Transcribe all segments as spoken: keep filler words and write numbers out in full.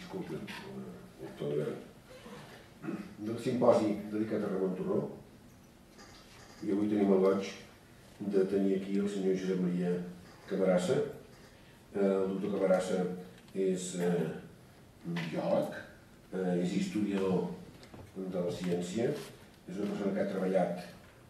Disculpen, doctor de del simposi dedicat a Ramon Turró, i avui tenim el goig de tenir aquí el senyor Josep Maria Camarasa. El doctor Camarasa és biòleg, és historiador de la ciència, és una persona que ha treballat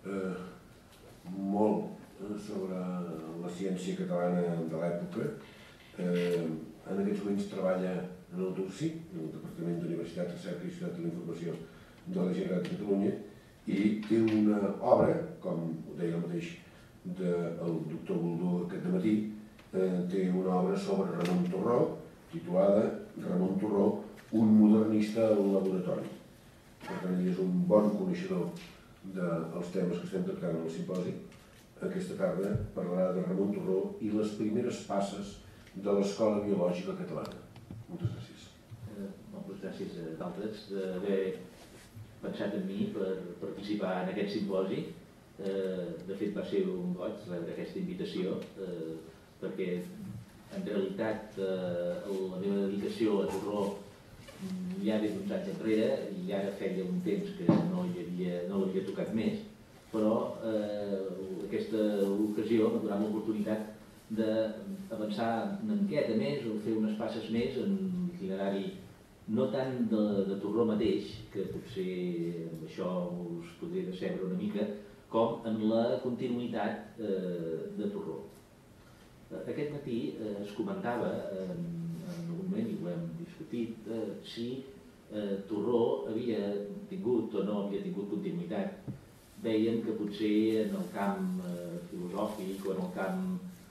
molt sobre la ciència catalana de l'època. En aquests moments treballa en el DURSI, en el Departament d'Universitat, Recerca i Societat de la Informació de la Generalitat de Catalunya, i té una obra, com ho deia el mateix del doctor Boldú aquest dematí, té una obra sobre Ramon Turró, titulada Ramon Turró, un modernista al laboratori. Per tant, ell és un bon coneixedor dels temes que estem tractant en el simposi. Aquesta tarda parlarà de Ramon Turró i les primeres passes de l'Escola Biològica Catalana. Moltes gràcies. Moltes gràcies a d'altres d'haver pensat en mi per participar en aquest simposi. De fet, va ser un goig rebre aquesta invitació, perquè en realitat la meva dedicació a Turró ja ve d'uns anys enrere i ara feia un temps que no l'havia tocat més, però aquesta ocasió m'ha donat l'oportunitat d'avançar una miqueta més o fer unes passes més en l'itinerari no tant de Turró mateix, que potser amb això us podré decebre una mica, com en la continuïtat de Turró. Aquest matí es comentava en algun moment, i ho hem discutit, si Turró havia tingut o no havia tingut continuïtat. Deien que potser en el camp filosòfic o en el camp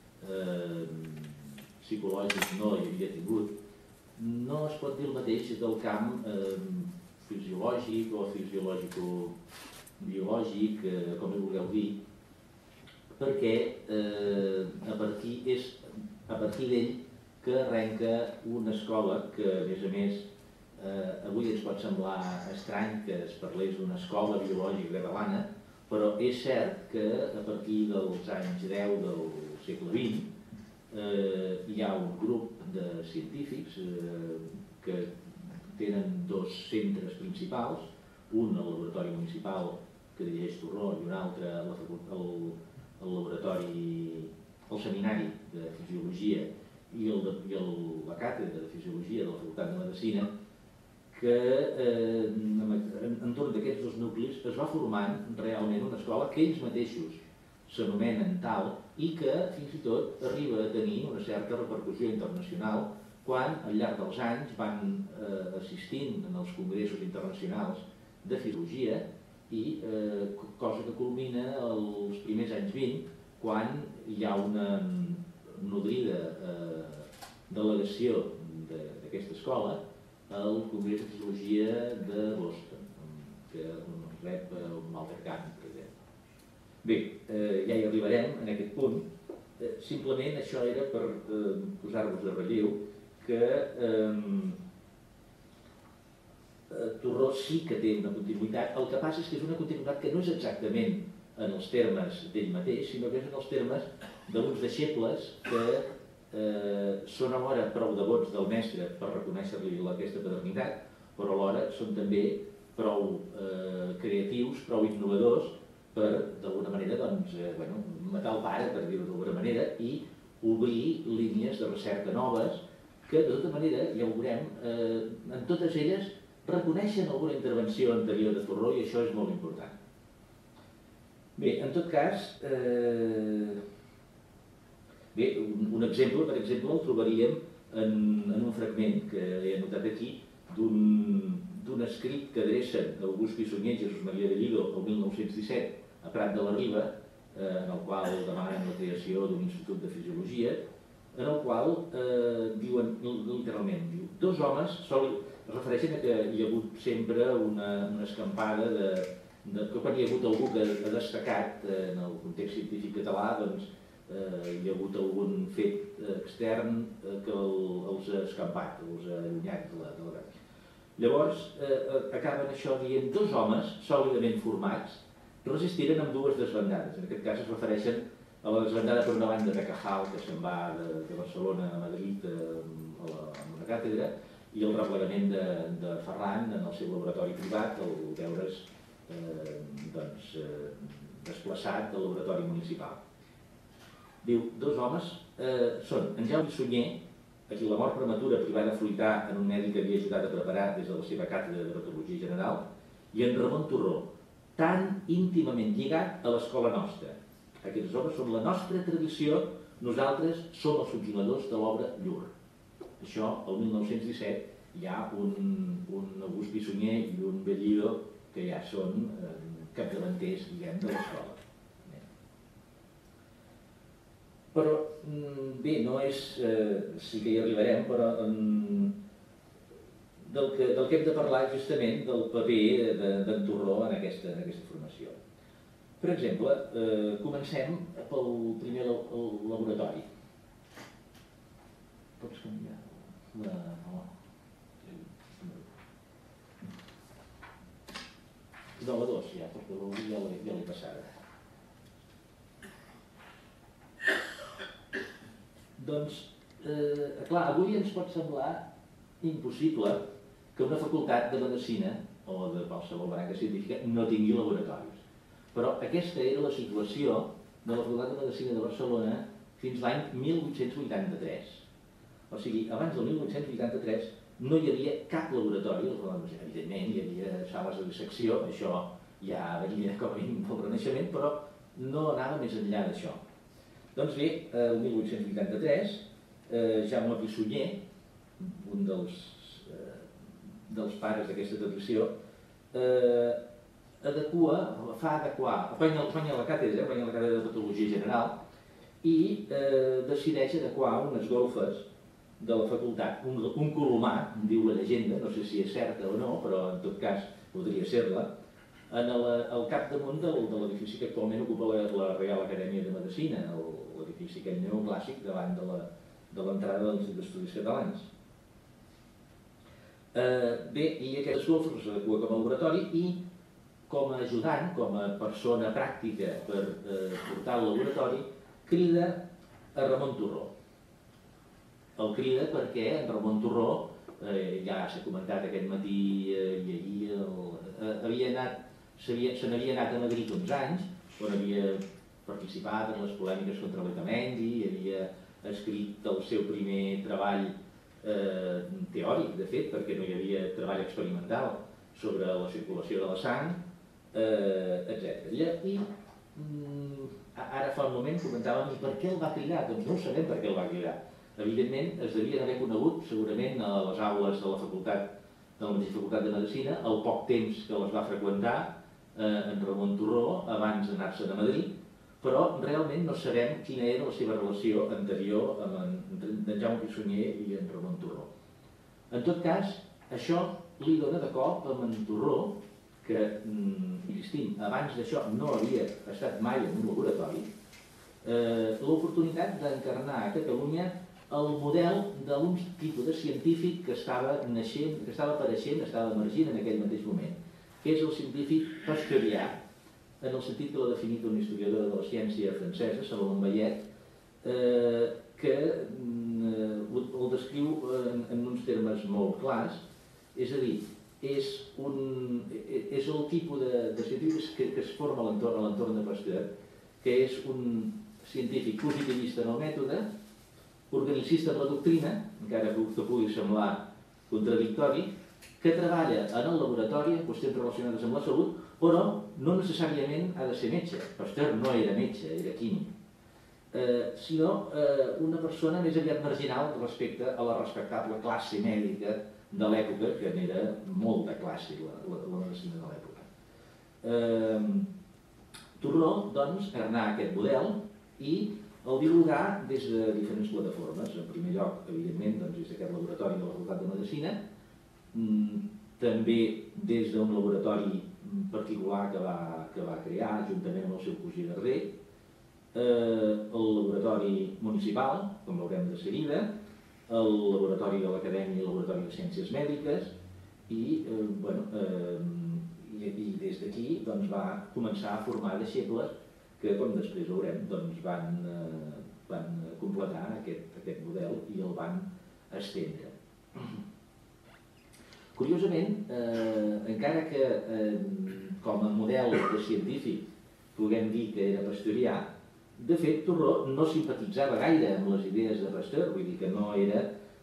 psicològic no hi havia tingut. No es pot dir el mateix del camp fisiològic o fisiològico-biològic, com hi vulgueu dir, perquè a partir d'ell que arrenca una escola que, a més a més, avui ens pot semblar estrany que es parlés d'una escola biològica catalana, però és cert que a partir dels anys deu del segle vint hi ha un grup de científics que tenen dos centres principals, un al laboratori municipal que dirigeix Turró i un altre al laboratori, al seminari de fisiologia i la càtedra de fisiologia de la Facultat de Medicina, que entorn d'aquests dos nuclis es va formant realment una escola que ells mateixos s'anomenen tal i que fins i tot arriba a tenir una certa repercussió internacional quan al llarg dels anys van assistint en els congressos internacionals de fisiologia i cosa que culmina als primers anys vint quan hi ha una nodrida delegació d'aquesta escola al Congrés de Fisiologia de Boston, que rep un Walter Kahn, per exemple. Bé, ja hi arribarem en aquest punt. Simplement això era per posar-vos de relleu que Turró sí que té una continuïtat. El que passa és que és una continuïtat que no és exactament en els termes d'ell mateix, sinó que és en els termes d'uns deixebles que són alhora prou devots del mestre per reconèixer-li aquesta paternitat, però alhora són també prou creatius, prou innovadors per, d'alguna manera, matar el pare, per dir-ho d'alguna manera, i obrir línies de recerca noves que, de tota manera, ja ho veurem, en totes elles reconeixen alguna intervenció anterior de Turró i això és molt important. Bé, en tot cas, bé, un exemple, per exemple, el trobaríem en un fragment que he anotat aquí d'un escrit que adrecen August Pissunyer i Jesús Maria de Llido el mil nou-cents disset a Prat de la Riba, en el qual demanen la creació d'un institut de fisiologia, en el qual diuen, literalment, diu, dos homes, es refereixen a que hi ha hagut sempre una escampada de que quan hi ha hagut algú que ha destacat en el context científic català, doncs hi ha hagut algun fet extern que els ha escampat, els ha allunyat de la guerra. Llavors, acaben això dient dos homes sòlidament formats resistiren amb dues desbandades. En aquest cas es refereixen a la desbandada per una banda de Cajal, que se'n va de Barcelona a Madrid a una càtedra, i el replegament de, de Ferran en el seu laboratori privat, el veure's eh, doncs, eh, desplaçat del laboratori municipal. Diu, dos homes eh, són en Jaume Sunyer, a qui la mort prematura privada de fruitar en un mèdic que havia ajudat a preparar des de la seva càtedra de dermatologia general, i en Ramon Torró, tan íntimament lligat a l'escola nostra. Aquests homes són la nostra tradició, nosaltres som els continuadors de l'obra Llur. Això, el mil nou-cents disset, hi ha un, un August Pissunyer i un Bellido que ja són eh, capdavanters, diguem, de l'escola. Però, bé, no és... Eh, sí que hi arribarem, però eh, del, que, del que hem de parlar justament del paper d'en Torró en aquesta, en aquesta formació. Per exemple, eh, comencem pel primer el, el laboratori. Pots canviar la... No, no la dos ja, perquè la un ja l'he passada. Doncs, eh, clar, avui ens pot semblar impossible que una facultat de medicina o de qualsevol branca científica no tingui laboratoris. Però aquesta era la situació de la Facultat de Medicina de Barcelona fins l'any mil vuit-cents vuitanta-tres. O sigui, abans del mil vuit-cents vuitanta-tres no hi havia cap laboratori. Evidentment, hi havia sales de dissecció, això ja venia com a mínim del Renaixement, però no anava més enllà d'això. Doncs bé, el mil vuit-cents vuitanta-tres, eh, Jaume Pissunyer, un dels, eh, dels pares d'aquesta tradició, eh, adequa, fa adequar, guanya, guanya la càtedra, guanya la càtedra de patologia general i eh, decideix adequar unes golfes de la facultat, un, un colomar, diu la llegenda, no sé si és certa o no, però en tot cas podria ser-la, en el, el capdamunt del, de l'edifici que actualment ocupa la, la Reial Acadèmia de Medicina, l'edifici aquell neoclàssic davant de l'entrada de l'Institut d'Estudis Catalans. Eh, bé, i aquestes golfes s'adequa com a laboratori i com a ajudant, com a persona pràctica per eh, portar al laboratori, crida a Ramon Torró. El crida perquè en Ramon Torró, eh, ja s'ha comentat aquest matí eh, i ahir, el, eh, havia anat, se n'havia anat a Madrid uns anys, on havia participat en les polèmiques contra l'Etamendi, havia escrit el seu primer treball eh, teòric, de fet, perquè no hi havia treball experimental sobre la circulació de la sang, eh, etcètera. I mm, ara fa un moment comentàvem i per què el va cridar? Doncs no ho sabem per què el va cridar. Evidentment, es devien haver conegut segurament a les aules de la facultat, de la mateixa facultat de Medicina, el poc temps que les va freqüentar eh, en Ramon Torró abans d'anar-se'n a Madrid, però realment no sabem quina era la seva relació anterior amb en, en Jaume Pissunyer i en Ramon Torró. En tot cas, això li dona de cop amb en Torró, que, insistim, abans d'això no havia estat mai en un laboratori, eh, l'oportunitat d'encarnar a Catalunya el model d'un tipus de científic que estava naixent, que estava apareixent, estava emergint en aquell mateix moment, que és el científic pasteurià, en el sentit que l'ha definit un historiador de la ciència francesa, Salomon Bayet, eh, que eh, el descriu en, en uns termes molt clars, és a dir, és, un, és el tipus de, de científic que, que es forma a l'entorn de Pasteur, que és un científic positivista en el mètode, organicista en la doctrina, encara que pugui semblar contradictori, que treballa en el laboratori en qüestions relacionades amb la salut, però no necessàriament ha de ser metge. Pasteur no era metge, era químic. Eh, sinó eh, una persona més aviat marginal respecte a la respectable classe mèdica de l'època, que n'era molt de classe, la, la, la medicina de l'època. Eh, Torró, doncs, carnà aquest model i el divulgar des de diferents plataformes. En primer lloc, evidentment, doncs, des d'aquest laboratori de la Facultat de Medicina, també des d'un laboratori particular que va, que va crear juntament amb el seu cosí Darder, eh, el laboratori municipal, com veurem de seguida, el laboratori de l'Acadèmia i el laboratori de Ciències Mèdiques i, eh, bueno, eh, i, i des d'aquí doncs, va començar a formar deixebles que, com després veurem, doncs, van, eh, van completar aquest, aquest model i el van estendre. Curiosament, encara que com a model de científic puguem dir que era pasteurià, de fet Torró no simpatitzava gaire amb les idees de Pasteur, vull dir que no era...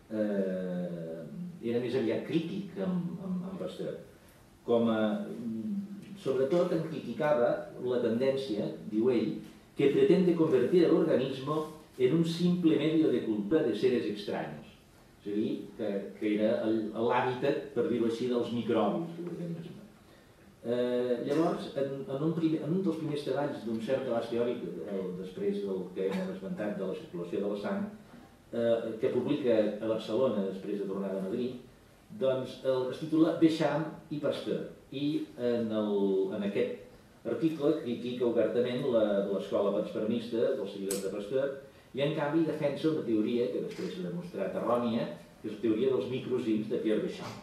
era més aviat crític amb Pasteur. Com a... Sobretot en criticava la tendència, diu ell, que pretende convertir el organismo en un simple medio de cultura de seres extraños. És a dir, que era l'hàbitat, per dir-ho així, dels microbis de l'organisme. Llavors, en un dels primers treballs d'un cert abast teòric, després del que hem esmentat de la circulació de la sang, que publica a Barcelona després de tornar a Madrid, doncs es titula Bécham i Pasteur. I en aquest article critica obertament l'escola panspermista dels seguidors de Pasteur i en canvi defensa una teoria que després s'ha demostrat errònia, que és la teoria dels microsims de Pierre Bécham.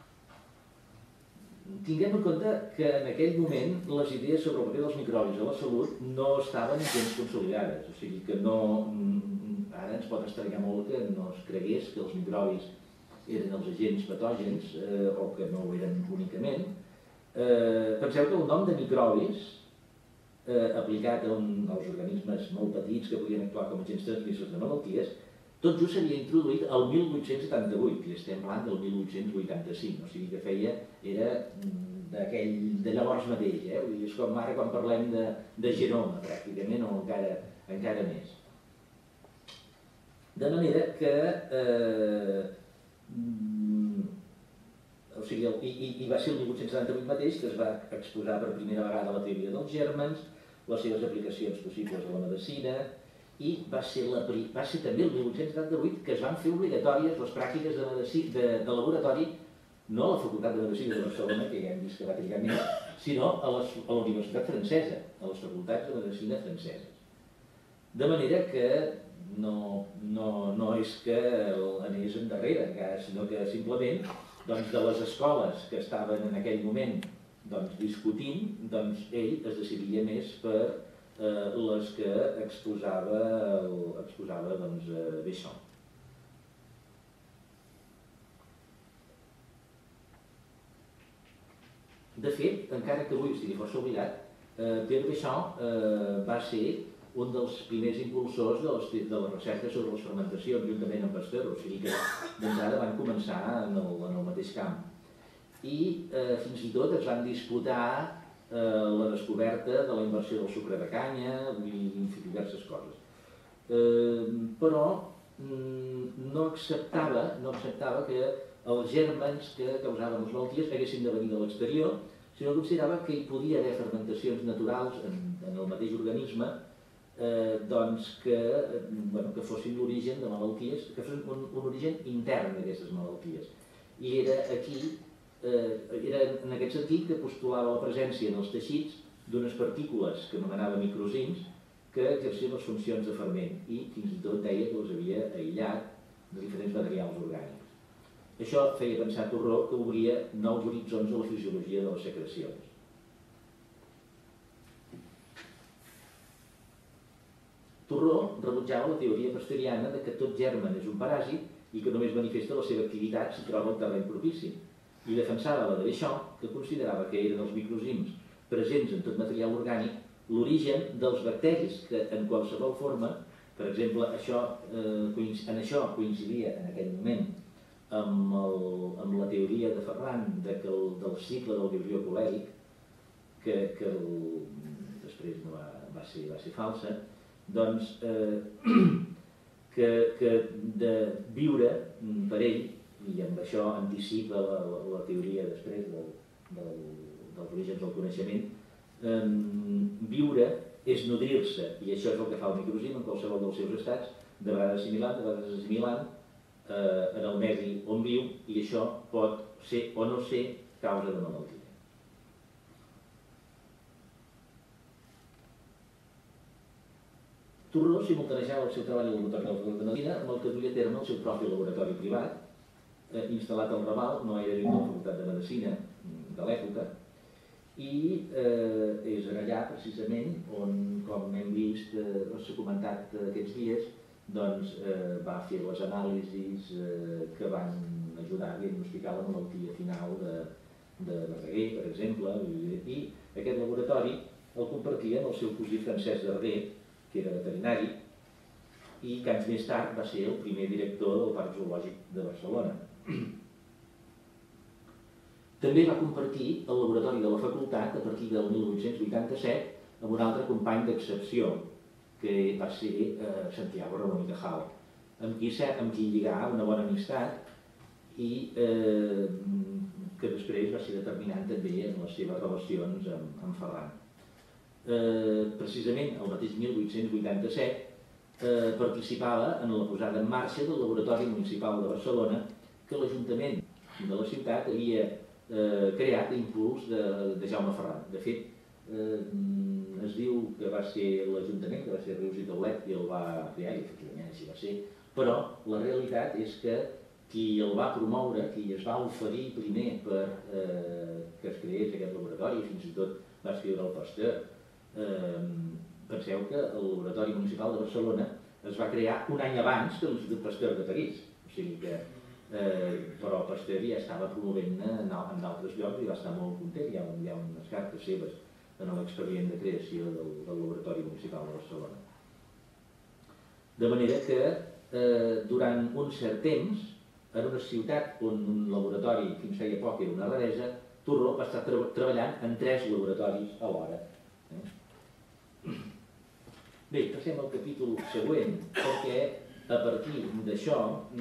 Tinguem en compte que en aquell moment les idees sobre el paper dels microbis a la salut no estaven gens consolidades, o sigui que no... Ara ens pot estranyar molt que no es cregués que els microbis eren els agents patògens o que no ho eren únicament. Penseu que el nom de microbis aplicat als organismes molt petits que podien actuar com a agents transmissors de malalties, tot just s'havia introduït el mil vuit-cents setanta-vuit, i estem parlant del mil vuit-cents vuitanta-cinc, o sigui que feia, era de llavors mateix, és com ara quan parlem de genoma, pràcticament, o encara més. De manera que, o sigui, i va ser el mil vuit-cents setanta-vuit mateix que es va exposar per primera vegada la teoria dels gèrmens, les seves aplicacions possibles a la medicina, i va ser també el mil vuit-cents setanta-vuit que es van fer obligatòries les pràctiques de laboratori, no a la Facultat de Medicina de Barcelona, que ja hem vist que va trigar més, sinó a la Universitat Francesa, a les facultats de Medicina franceses. De manera que no és que anés endarrere encara, sinó que simplement de les escoles que estaven en aquell moment discutint, ell es decidia més per les que exposava Bécham. De fet, encara que avui estigui força oblidat, Pierre Bécham va ser un dels primers impulsors de la recerca sobre les fermentacions, juntament amb Pasteur, o sigui que d'entrada van començar en el mateix camp. I fins i tot es van disputar la descoberta de la inversió del sucre de canya i diverses coses. Però no acceptava que els gèrmens que causaven les malalties haguessin de venir de l'exterior, sinó que considerava que hi podia haver fermentacions naturals en el mateix organisme que fossin l'origen de malalties, que fossin un origen intern d'aquestes malalties. I era aquí Era en aquest sentit que postulava la presència en els teixits d'unes partícules que anomenava microsims que exercien les funcions de ferment i fins i tot deia que els havia aïllat de diferents materials orgànics. Això feia pensar a Torró que obria nous horitzons a la fisiologia de les secrecions. Torró rebutjava la teoria pasteuriana de que tot germen és un paràsit i que només manifesta la seva activitat si troba un terreny propici. I defensava la de Bécham, que considerava que eren els microsims presents en tot material orgànic l'origen dels bacteris que en qualsevol forma, per exemple, en això coincidia en aquell moment amb la teoria de Ferran del cicle del vibrió colèric, que després va ser falsa, doncs que de viure per ell, i amb això anticipa la teoria després dels orígens del coneixement, viure és nodrir-se, i això és el que fa el microsim en qualsevol dels seus estats, de vegades assimilant, de vegades assimilant, en el medi on viu, i això pot ser o no ser causa de malaltia. Torró simultanejava el seu treball al laboratori de la Facultat de Medicina amb el que duia a terme el seu propi laboratori privat, instal·lat al Raval, no era dins de la Facultat de Medicina de l'època, i és allà precisament on, com hem vist, s'ha comentat aquests dies, va fer les anàlisis que van ajudar a diagnosticar la malaltia final de, de Verdaguer, per exemple, i aquest laboratori el compartia amb el seu cosí Francesc Darder, que era veterinari, i que anys més tard va ser el primer director del Parc Zoològic de Barcelona. També va compartir el laboratori de la facultat a partir del mil vuit-cents vuitanta-set amb un altre company d'excepció, que va ser eh, Santiago Ramon i Cajal, amb qui, amb qui lligà una bona amistat i eh, que després va ser determinant també en les seves relacions amb, amb Ferran. Eh, precisament el mateix mil vuit-cents vuitanta-set eh, participava en la posada en marxa del Laboratori Municipal de Barcelona que l'Ajuntament de la ciutat havia eh, creat a impuls de, de Jaume Ferran. De fet, eh, es diu que va ser l'Ajuntament, que va ser Rius i Taulet, qui el va crear, i efectivament així va ser, però la realitat és que qui el va promoure, qui es va oferir primer per eh, que es creés aquest laboratori, fins i tot va escriure el Pasteur. Eh, penseu que el Laboratori Municipal de Barcelona es va crear un any abans que l'Institut Pasteur de París, o sigui que, eh, però Pasteur ja estava promovent-ne en, en d'altres llocs i va estar molt content, hi ha, hi ha unes cartes seves en l'expedient de creació del, del Laboratori Municipal de Barcelona. De manera que eh, durant un cert temps, en una ciutat on un laboratori fins feia poc era una raresa, Torró va estar tra treballant en tres laboratoris alhora. Eh? Bé, passem al capítol següent, perquè a partir d'això,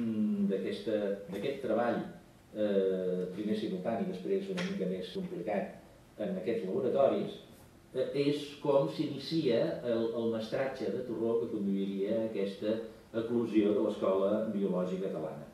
d'aquest treball, eh, primer simultani, després una mica més complicat en aquests laboratoris, eh, és com s'inicia el, el mestratge de Torró que conduiria a aquesta eclosió de l'Escola Biològica Catalana.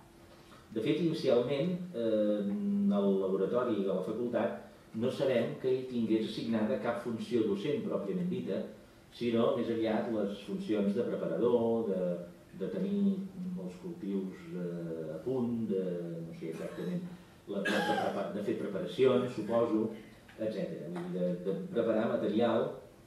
De fet, inicialment, eh, en el laboratori de la facultat no sabem que hi tingués assignada cap funció docent pròpiament dita, sinó més aviat les funcions de preparador, de, de tenir els cultius eh, a punt, de, no sé exactament, la, de, de fer preparacions, suposo, etcètera. De, de preparar material,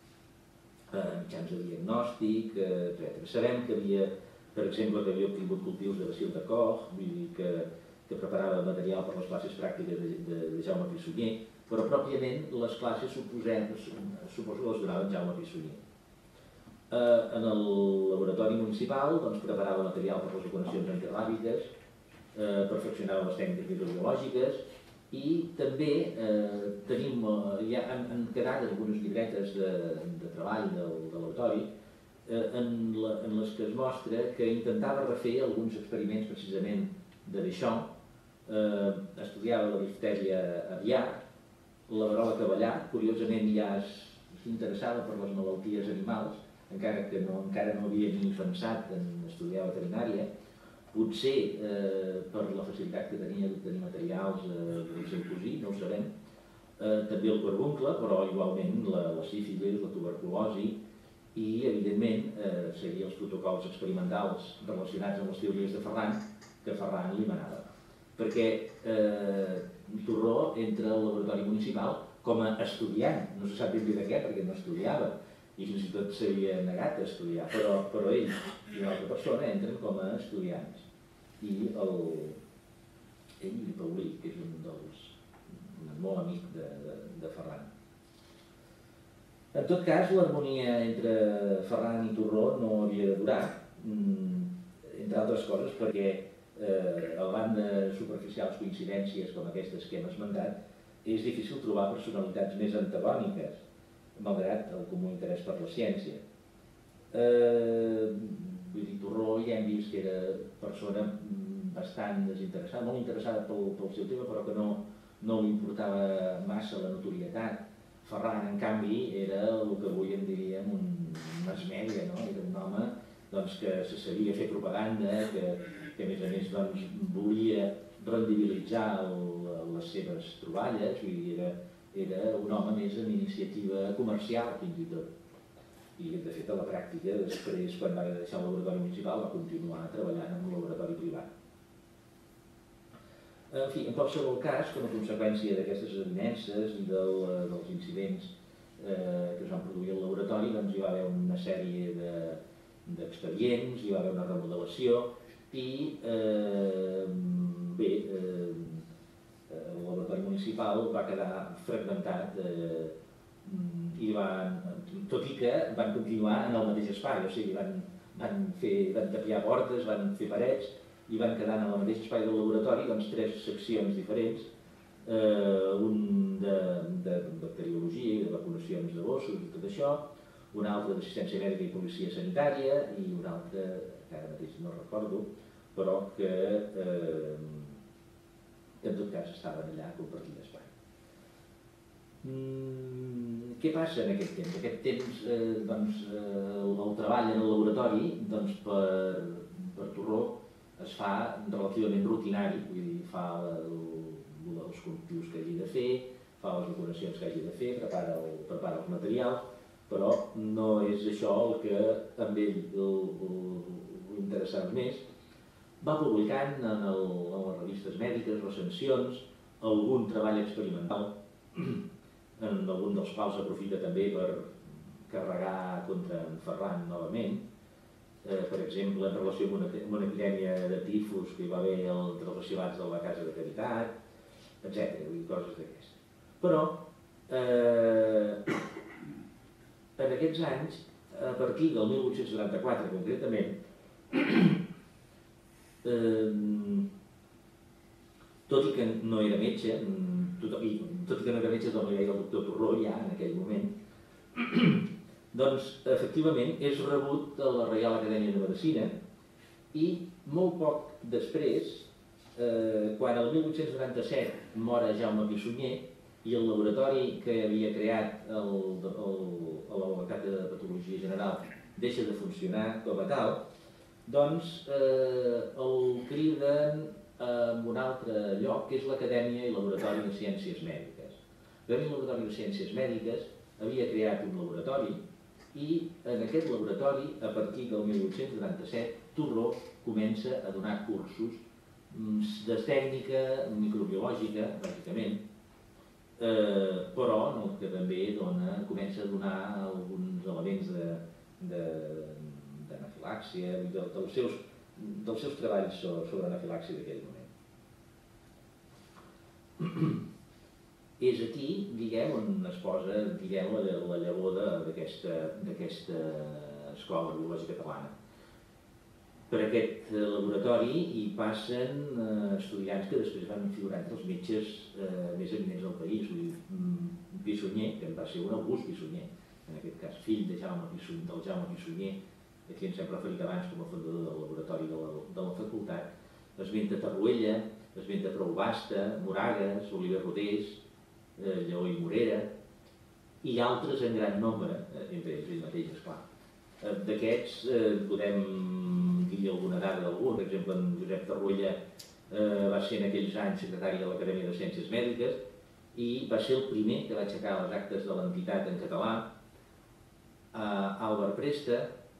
eh, mitjans de diagnòstic, eh, etcètera. Sabem que havia, per exemple, que havia obtingut cultius de bacil de Koch, vull dir que, que preparava material per les classes pràctiques de, de, de Jaume Pissunyer, però pròpiament les classes suposem, suposo que les donava Jaume Pissunyer. Eh, en el laboratori municipal doncs, preparava material per les equacions antirràbiques, eh, perfeccionava les tècniques microbiològiques i també eh, tenim, eh, ja han, han quedat algunes llibretes de, de treball del, de laboratori En, la, en les que es mostra que intentava refer alguns experiments precisament de Deschamps, eh, estudiava la diftèria aviar, la verola cavallar, curiosament ja s'interessava per les malalties animals, encara que no, encara no havia ni pensat en estudiar veterinària, potser eh, per la facilitat que tenia d'obtenir materials eh, del seu cosí, no ho sabem, eh, també el carbuncle, però igualment la, la sífilis, la tuberculosi, i, evidentment, eh, seguir els protocols experimentals relacionats amb les teories de Ferran, que Ferran li manava. Perquè eh, Torró entra al laboratori municipal com a estudiant, no se sap ben bé de què, perquè no estudiava, i fins i tot s'havia negat a estudiar, però, però ell i una altra persona entren com a estudiants. I el, ell i Paulí, que és un dels molt amic de, de, de Ferran. En tot cas, l'harmonia entre Ferran i Torró no havia de durar, entre altres coses perquè, eh, a banda de superficials coincidències com aquestes que hem esmentat, és difícil trobar personalitats més antagòniques, malgrat el comú interès per la ciència. Eh, vull dir, Torró ja hem vist que era persona bastant desinteressada, molt interessada pel, pel seu tema, però que no, no li importava massa la notorietat. Ferran, en canvi, era el que avui en diríem un masmèdia, no? Era un home doncs, que se sabia fer propaganda, que, que a més a més doncs, volia rendibilitzar el, les seves troballes, i era, era un home més en iniciativa comercial, fins i tot. I, de fet, a la pràctica, després, quan va deixar el laboratori municipal, va continuar treballant en un laboratori privat. En fi, en qualsevol cas, com a conseqüència d'aquestes avinences i del, dels incidents eh, que es van produir al laboratori, doncs hi va haver una sèrie d'expedients, de, hi va haver una remodelació i, eh, bé, municipal va quedar fragmentat i van, tot i que van continuar en el mateix espai, o sigui, van, van, fer, van tapiar portes, van fer parets i van quedar en el mateix espai del laboratori doncs, tres seccions diferents, eh, un de, de bacteriologia i de vacunacions de gossos i tot això, un altre d'assistència mèdica i policia sanitària i un altre, que ara mateix no recordo, però que, eh, que en tot cas estaven allà compartint espai. Mm, què passa en aquest temps? Aquest temps, eh, doncs, eh, el treball en el laboratori doncs, per, per Torró es fa relativament rutinari, vull dir, fa el, els cultius que hagi de fer, fa les vacunacions que hagi de fer, prepara, el, prepara els materials, però no és això el que amb ell l'interessava més. Va publicant en, el, en les revistes mèdiques recensions, algun treball experimental, en algun dels quals aprofita també per carregar contra en Ferran novament, eh, per exemple, en relació amb una, amb una epidèmia de tifus que hi va haver entre els arxivats de la Casa de Caritat, etcètera, coses d'aquestes. Però, eh, en aquests anys, a partir del mil vuit-cents noranta-quatre concretament, eh, tot i que no era metge, tot i, tot i que no era metge com li deia el doctor Torró ja en aquell moment, doncs efectivament és rebut a la Reial Acadèmia de Medicina i molt poc després, eh, quan el mil vuit-cents noranta-set mor Jaume Pissunyer i el laboratori que havia creat el, el, el, la Càtedra de Patologia General deixa de funcionar com a tal, doncs eh, el criden en un altre lloc, que és l'Acadèmia i Laboratori de Ciències Mèdiques. L'Acadèmia i Laboratori de Ciències Mèdiques havia creat un laboratori i en aquest laboratori, a partir del mil vuit-cents noranta-set, Torró comença a donar cursos de tècnica microbiològica, bàsicament, eh, però no, que també dona, comença a donar alguns elements de, de, d'anafilàxia, de, dels seus dels seus treballs sobre anafilàxia d'aquell moment. És aquí, diguem, on es posa, diguem, la, la llavor d'aquesta escola biològica catalana. Per aquest laboratori hi passen eh, estudiants que després van figurar entre els metges eh, més eminents del país. Pissunyer, que en va ser un August Pissunyer, en aquest cas fill de Jaume Pissunyer, del Jaume Pissunyer, a qui ens hem referit abans com a fundador del laboratori de la, de la facultat, esmenta Tarruella, esmenta Prou Basta, Moragas, Oliver Rodés, eh, Lleó i Morera, i altres en gran nombre, eh, entre ells ell mateix, esclar. Eh, D'aquests eh, podem dir alguna dada d'algú, per exemple, en Josep Tarruella eh, va ser en aquells anys secretari de l'Acadèmia de Ciències Mèdiques i va ser el primer que va aixecar les actes de l'entitat en català. Eh, Àlvar Presta,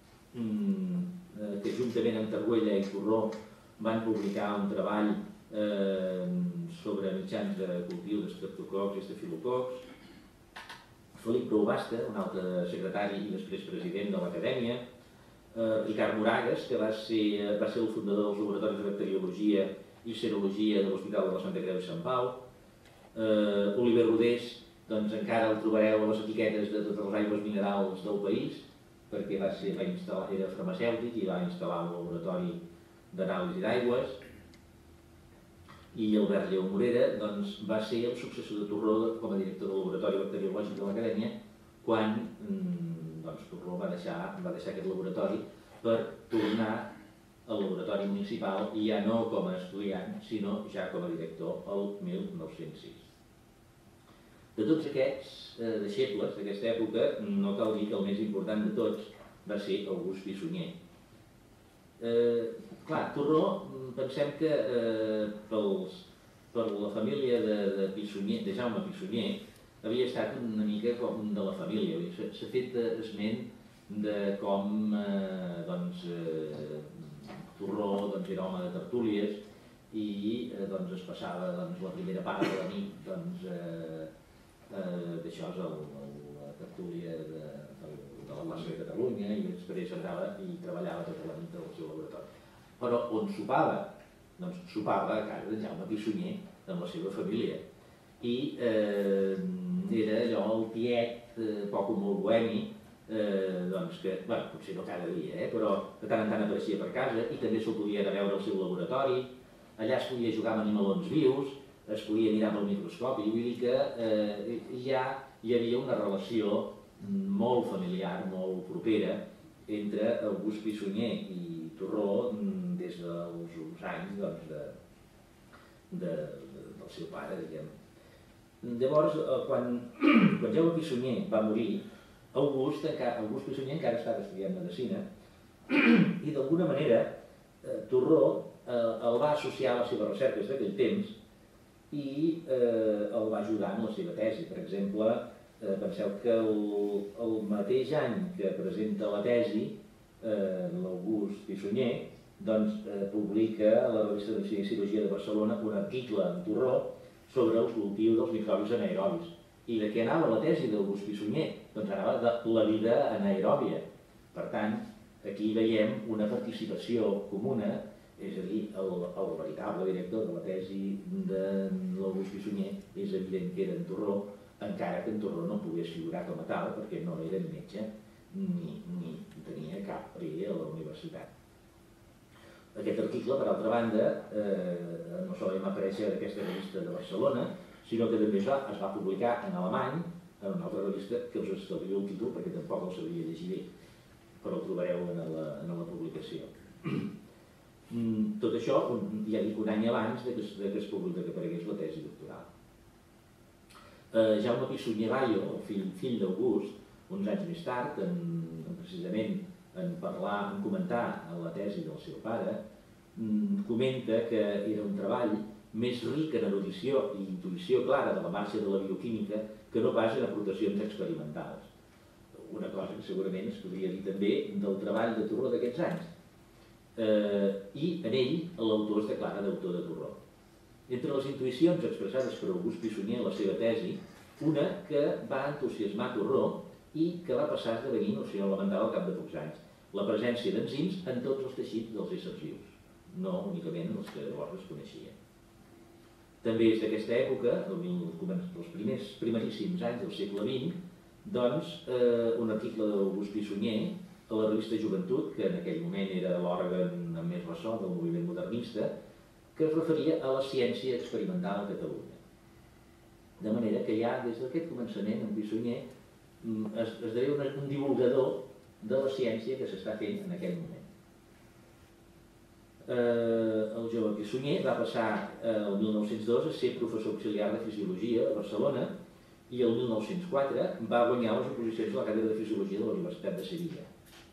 que juntament amb Tarruella i Torró van publicar un treball eh, sobre mitjans de cultiu d'estreptococs i estafilococs. Felip Prou Basta, un altre secretari i després president de l'Acadèmia. Eh, Ricard Moragas, que va ser, va ser el fundador dels laboratoris de bacteriologia i serologia de l'Hospital de la Santa Creu de Sant Pau. Eh, Oliver Rodés, doncs encara el trobareu a les etiquetes de totes les aigües minerals del país, perquè va ser, va instal·lar, era farmacèutic i va instal·lar un laboratori d'anàlisi d'aigües. I Albert Lleó Morera doncs, va ser el successor de Torró com a director del laboratori bacteriològic de l'Acadèmia quan doncs, Torró va deixar, va deixar aquest laboratori per tornar al laboratori municipal i ja no com a estudiant, sinó ja com a director el mil nou-cents sis. De tots aquests eh, deixebles d'aquesta època, no cal dir que el més important de tots va ser August Pissunyer. Eh, clar, Torró, pensem que eh, pels, per la família de, de, Pissunyer, de Jaume Pissunyer havia estat una mica com de la família. S'ha fet esment de com eh, doncs, eh, Torró doncs, era home de tertúlies i eh, doncs, es passava doncs, la primera part de la nit doncs, eh, Uh, d'això és el, el, la tertúlia de, de, de la plaça de Catalunya i després anava i treballava tota la nit al seu laboratori. Però on sopava? Doncs sopava a casa de Jaume Pissunyer amb la seva família. i era allò el tiet, poc o molt bohemi, doncs que, bueno, potser no cada dia, però de tant en tant apareixia per casa i també se'l podia anar a veure al seu laboratori, allà es podia jugar amb animalons vius, es podia mirar pel microscopi, vull dir que ja hi havia una relació molt familiar, molt propera, entre August Pissunyer i Torró des dels anys del seu pare, diguem. Llavors, quan Jaume Pissunyer va morir, August Pissunyer encara estava estudiant medicina i d'alguna manera Torró el va associar a les seves recerques d'aquell temps i el va ajudar en la seva tesi. Per exemple, penseu que el mateix any que presenta la tesi, l'August Pissunyer publica a la revista de Medicina i Cirurgia de Barcelona un article en Torró sobre el cultiu dels microbis anaerobis. I de què anava la tesi d'August Pissunyer? Doncs anava de la vida anaeròbia. Per tant, aquí veiem una participació comuna, és a dir, el veritable director de la tesi de l'August Pissunyer és evident que era en Torró, encara que en Torró no pogués figurar com a tal, perquè no era metge ni tenia cap prèvia a la universitat. Aquest article, per altra banda, no solament va aparèixer en aquesta revista de Barcelona, sinó que també es va publicar en alemany, en una altra revista que us estalvio el títol perquè tampoc el sabria llegir bé, però el trobareu en la publicació. Tot això, ja dic, un any abans que es publica, que aparegués la tesi doctoral. Jaume Pissunyer Bayo, el fill d'August, uns anys més tard, precisament en parlar, en comentar la tesi del seu pare, comenta que era un treball més ric en erudició i intuïció clara de la marxa de la bioquímica que no pas en aportacions experimentals. Una cosa que segurament es podria dir també del treball de Torró d'aquests anys. I en ell l'autor es declara d'autor de Torró. Entre les intuïcions expressades per August Pissunyer en la seva tesi, una que va entusiasmar Torró i que va passar a esdevenir noció elemental al cap de pocs anys, la presència d'enzims en tots els teixits dels éssers vius, no únicament els que llavors es coneixien. També és d'aquesta època, els primers primeríssims anys del segle vint, doncs un article d'August Pissunyer a la revista Joventut, que en aquell moment era l'òrgan amb més ressò del moviment modernista, que es referia a la ciència experimental a Catalunya. De manera que ja des d'aquest començament en Pissunyer esdevé un divulgador de la ciència que s'està fent en aquell moment. El jove Pissunyer va passar el mil nou-cents dos a ser professor auxiliar de Fisiologia a Barcelona i el mil nou-cents quatre va guanyar les oposicions a la càtedra de Fisiologia de la Universitat de Sevilla.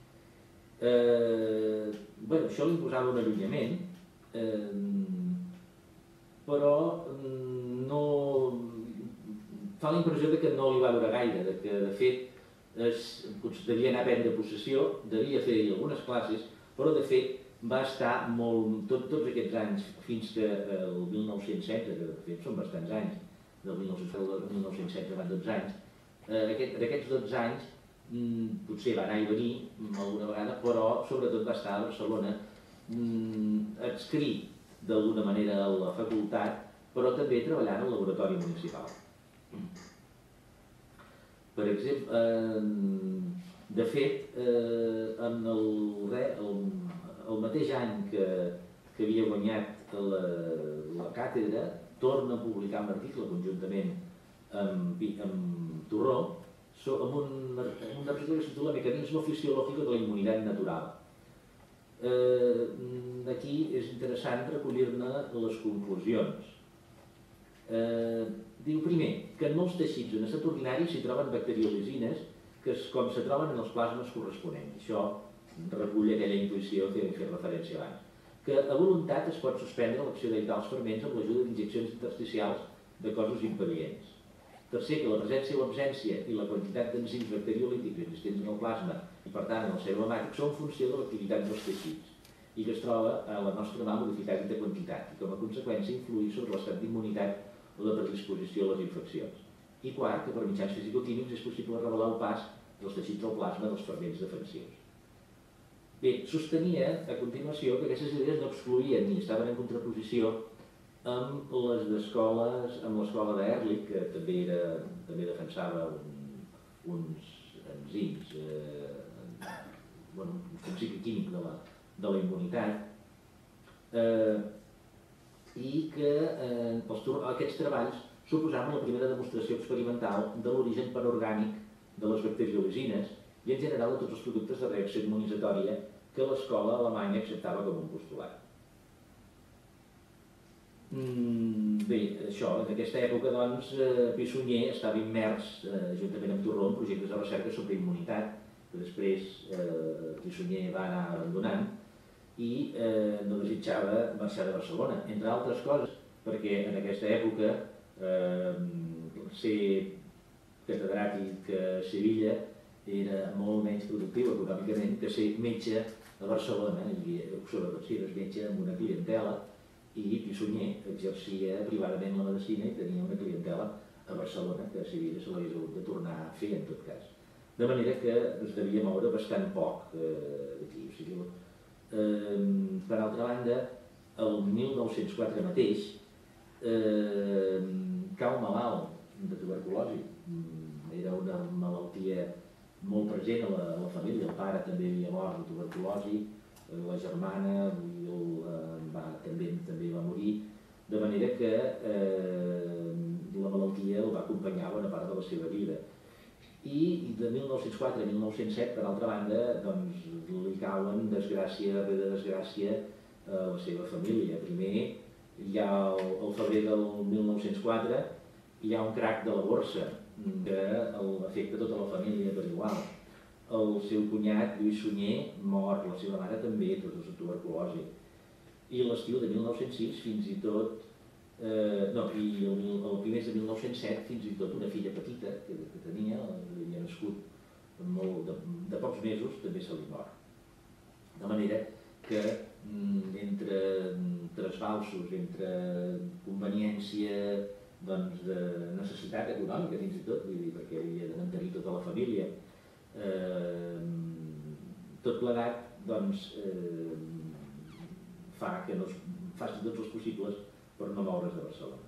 Això li imposava un allunyament, però fa la impressió que no li va durar gaire, que de fet devia anar a prendre possessió, devia fer algunes classes, però de fet va estar molt, tots aquests anys, fins que el mil nou-cents setze, que de fet són bastants anys, del mil nou-cents setze van dotze anys, d'aquests dotze anys potser va anar i venir alguna vegada, però sobretot va estar a Barcelona adscrit d'alguna manera a la facultat, però també treballant al laboratori municipal. Per exemple, de fet, el mateix any que havia guanyat la càtedra, torna a publicar un article conjuntament amb Torró amb un article que es titula Mecanismo fisiológico de la inmunitat natural. Aquí és interessant recollir-ne les conclusions. Diu, primer, que en molts teixits en estat ordinari s'hi troben bacteriolisines com se troben en els plasmes corresponents. Això recull aquella intuïció que he fet referència abans. Que a voluntat es pot suspendre l'acció d'evitar els ferments amb l'ajuda d'injeccions intersticials de cossos impedients. Tercer, que la presència o absència i la quantitat d'enzims bacteriolítics existents en el plasma i per tant en el cel hemàtic són funció de l'activitat dels teixits i que es troba a la nostra mà modificat de quantitat i com a conseqüència influir sobre l'estat d'immunitat o de predisposició a les infeccions. I quart, que per mitjans fisicoquímics és possible revelar el pas dels teixits del plasma dels ferments defensius. Bé, sostenia a continuació que aquestes idees no excloïen ni estaven en contraposició amb les d'escoles, amb l'escola d'Erlich, que també, era, també defensava un, uns enzims, eh, bueno, un principi químic de la, de la immunitat, eh, i que eh, els, aquests treballs suposaven la primera demostració experimental de l'origen panorgànic de les bacteriolizines i en general de tots els productes de reacció immunitzatòria que l'escola alemanya acceptava com un postulat. Bé, això, en aquesta època, doncs, Pissunyer estava immers, juntament amb Torró, en projectes de recerca sobre immunitat, que després Pissunyer va anar abandonant i no desitjava marxar de Barcelona, entre altres coses, perquè en aquesta època ser catedràtic a Sevilla era molt menys productiu econòmicament que ser metge a Barcelona, i sobretot si eres metge amb una clientela, i Pissunyer exercia privadament la medicina i tenia una clientela a Barcelona que a Sevilla se l'hagués hagut de tornar a fer en tot cas. De manera que es devia moure bastant poc d'aquí. O sigui, eh, per altra banda, el mil nou-cents quatre mateix eh, cau malalt de tuberculosi. Era una malaltia molt present a la, a la família, el pare també havia mort de tuberculosi, la germana el, va, també, també va morir, de manera que eh, la malaltia el va acompanyar bona part de la seva vida. I de mil nou-cents quatre a mil nou-cents set, per altra banda, doncs, li cauen desgràcia rere desgràcia a la seva família. Primer, hi ha el, el febrer del mil nou-cents quatre, hi ha un crac de la borsa que afecta tota la família per igual. El seu cunyat, Lluís Sunyer, mor, la seva mare també, tots de tuberculosi. I l'estiu de mil nou-cents sis, fins i tot, eh, no, i el, el primer de mil nou-cents set, fins i tot una filla petita que, que tenia, havia nascut molt, de, de pocs mesos, també se li mor. De manera que entre trasbalsos, entre conveniència, doncs, de necessitat econòmica fins i tot, vull dir, perquè havia de mantenir tota la família, Eh, tot plegat doncs, eh, fa que no es faci tots els possibles per no moure's de Barcelona.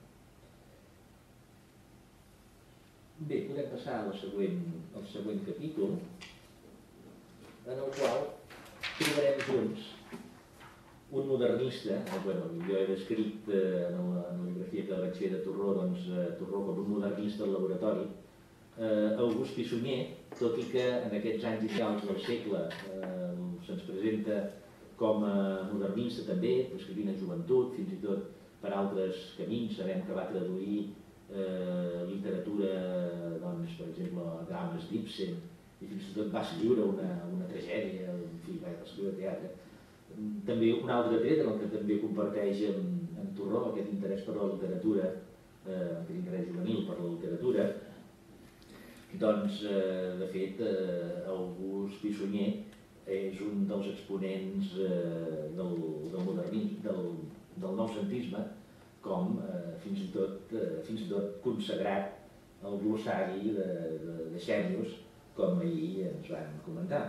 Bé, podem passar al següent, al següent capítol, en el qual trobarem junts un modernista, eh, bueno, jo he descrit eh, en la, en la biografia que vaig fer de Torró, doncs, eh, Torró com un modernista al laboratori, eh, August Pissunyer, tot i que en aquests anys inicials del segle eh, se'ns presenta com a modernista també, escrivint en joventut, fins i tot per altres camins. Sabem que va traduir eh, literatura, doncs, per exemple, drames d'Ibsen, i fins i tot va escriure una, una tragèdia, en fi, va escriure teatre. També un altre tret en el que també comparteix amb, amb Torró aquest interès per la literatura, eh, aquest interès juvenil per la literatura. Doncs, eh, de fet, eh, August Pissunyer és un dels exponents eh, del, del modernisme, del, del noucentisme, com eh, fins, i tot, eh, fins i tot consagrat el glossari de, de, de Xènius, com ahir ens van comentar.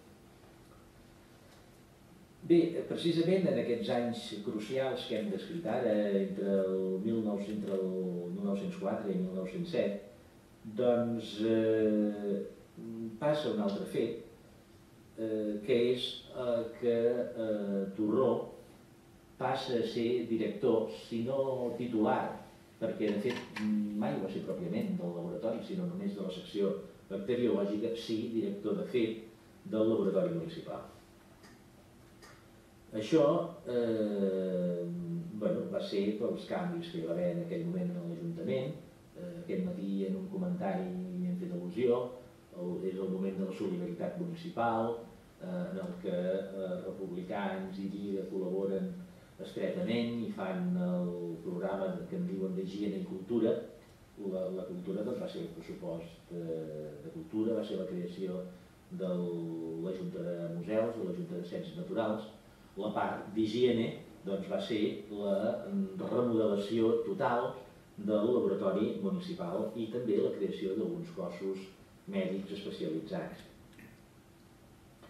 Bé, precisament en aquests anys crucials que hem descrit ara, entre el mil nou-cents quatre i mil nou-cents set, doncs eh, passa un altre fet, eh, que és eh, que eh, Torró passa a ser director, si no titular, perquè de fet mai va ser pròpiament del laboratori, sinó només de la secció bacteriològica, sí, director de fet del laboratori municipal. Això eh, bueno, va ser pels canvis que hi va haver en aquell moment a l'Ajuntament. Aquest matí en un comentari hi hem fet al·lusió, és el moment de la solidaritat municipal, en el que republicans i Lliga col·laboren estretament i fan el programa que en diuen d'higiene i cultura. La, la cultura doncs, va ser el pressupost de cultura, va ser la creació de la Junta de Museus, de la Junta de Ciències Naturals. La part d'higiene doncs, va ser la remodelació total del laboratori municipal i també la creació d'alguns cossos mèdics especialitzats.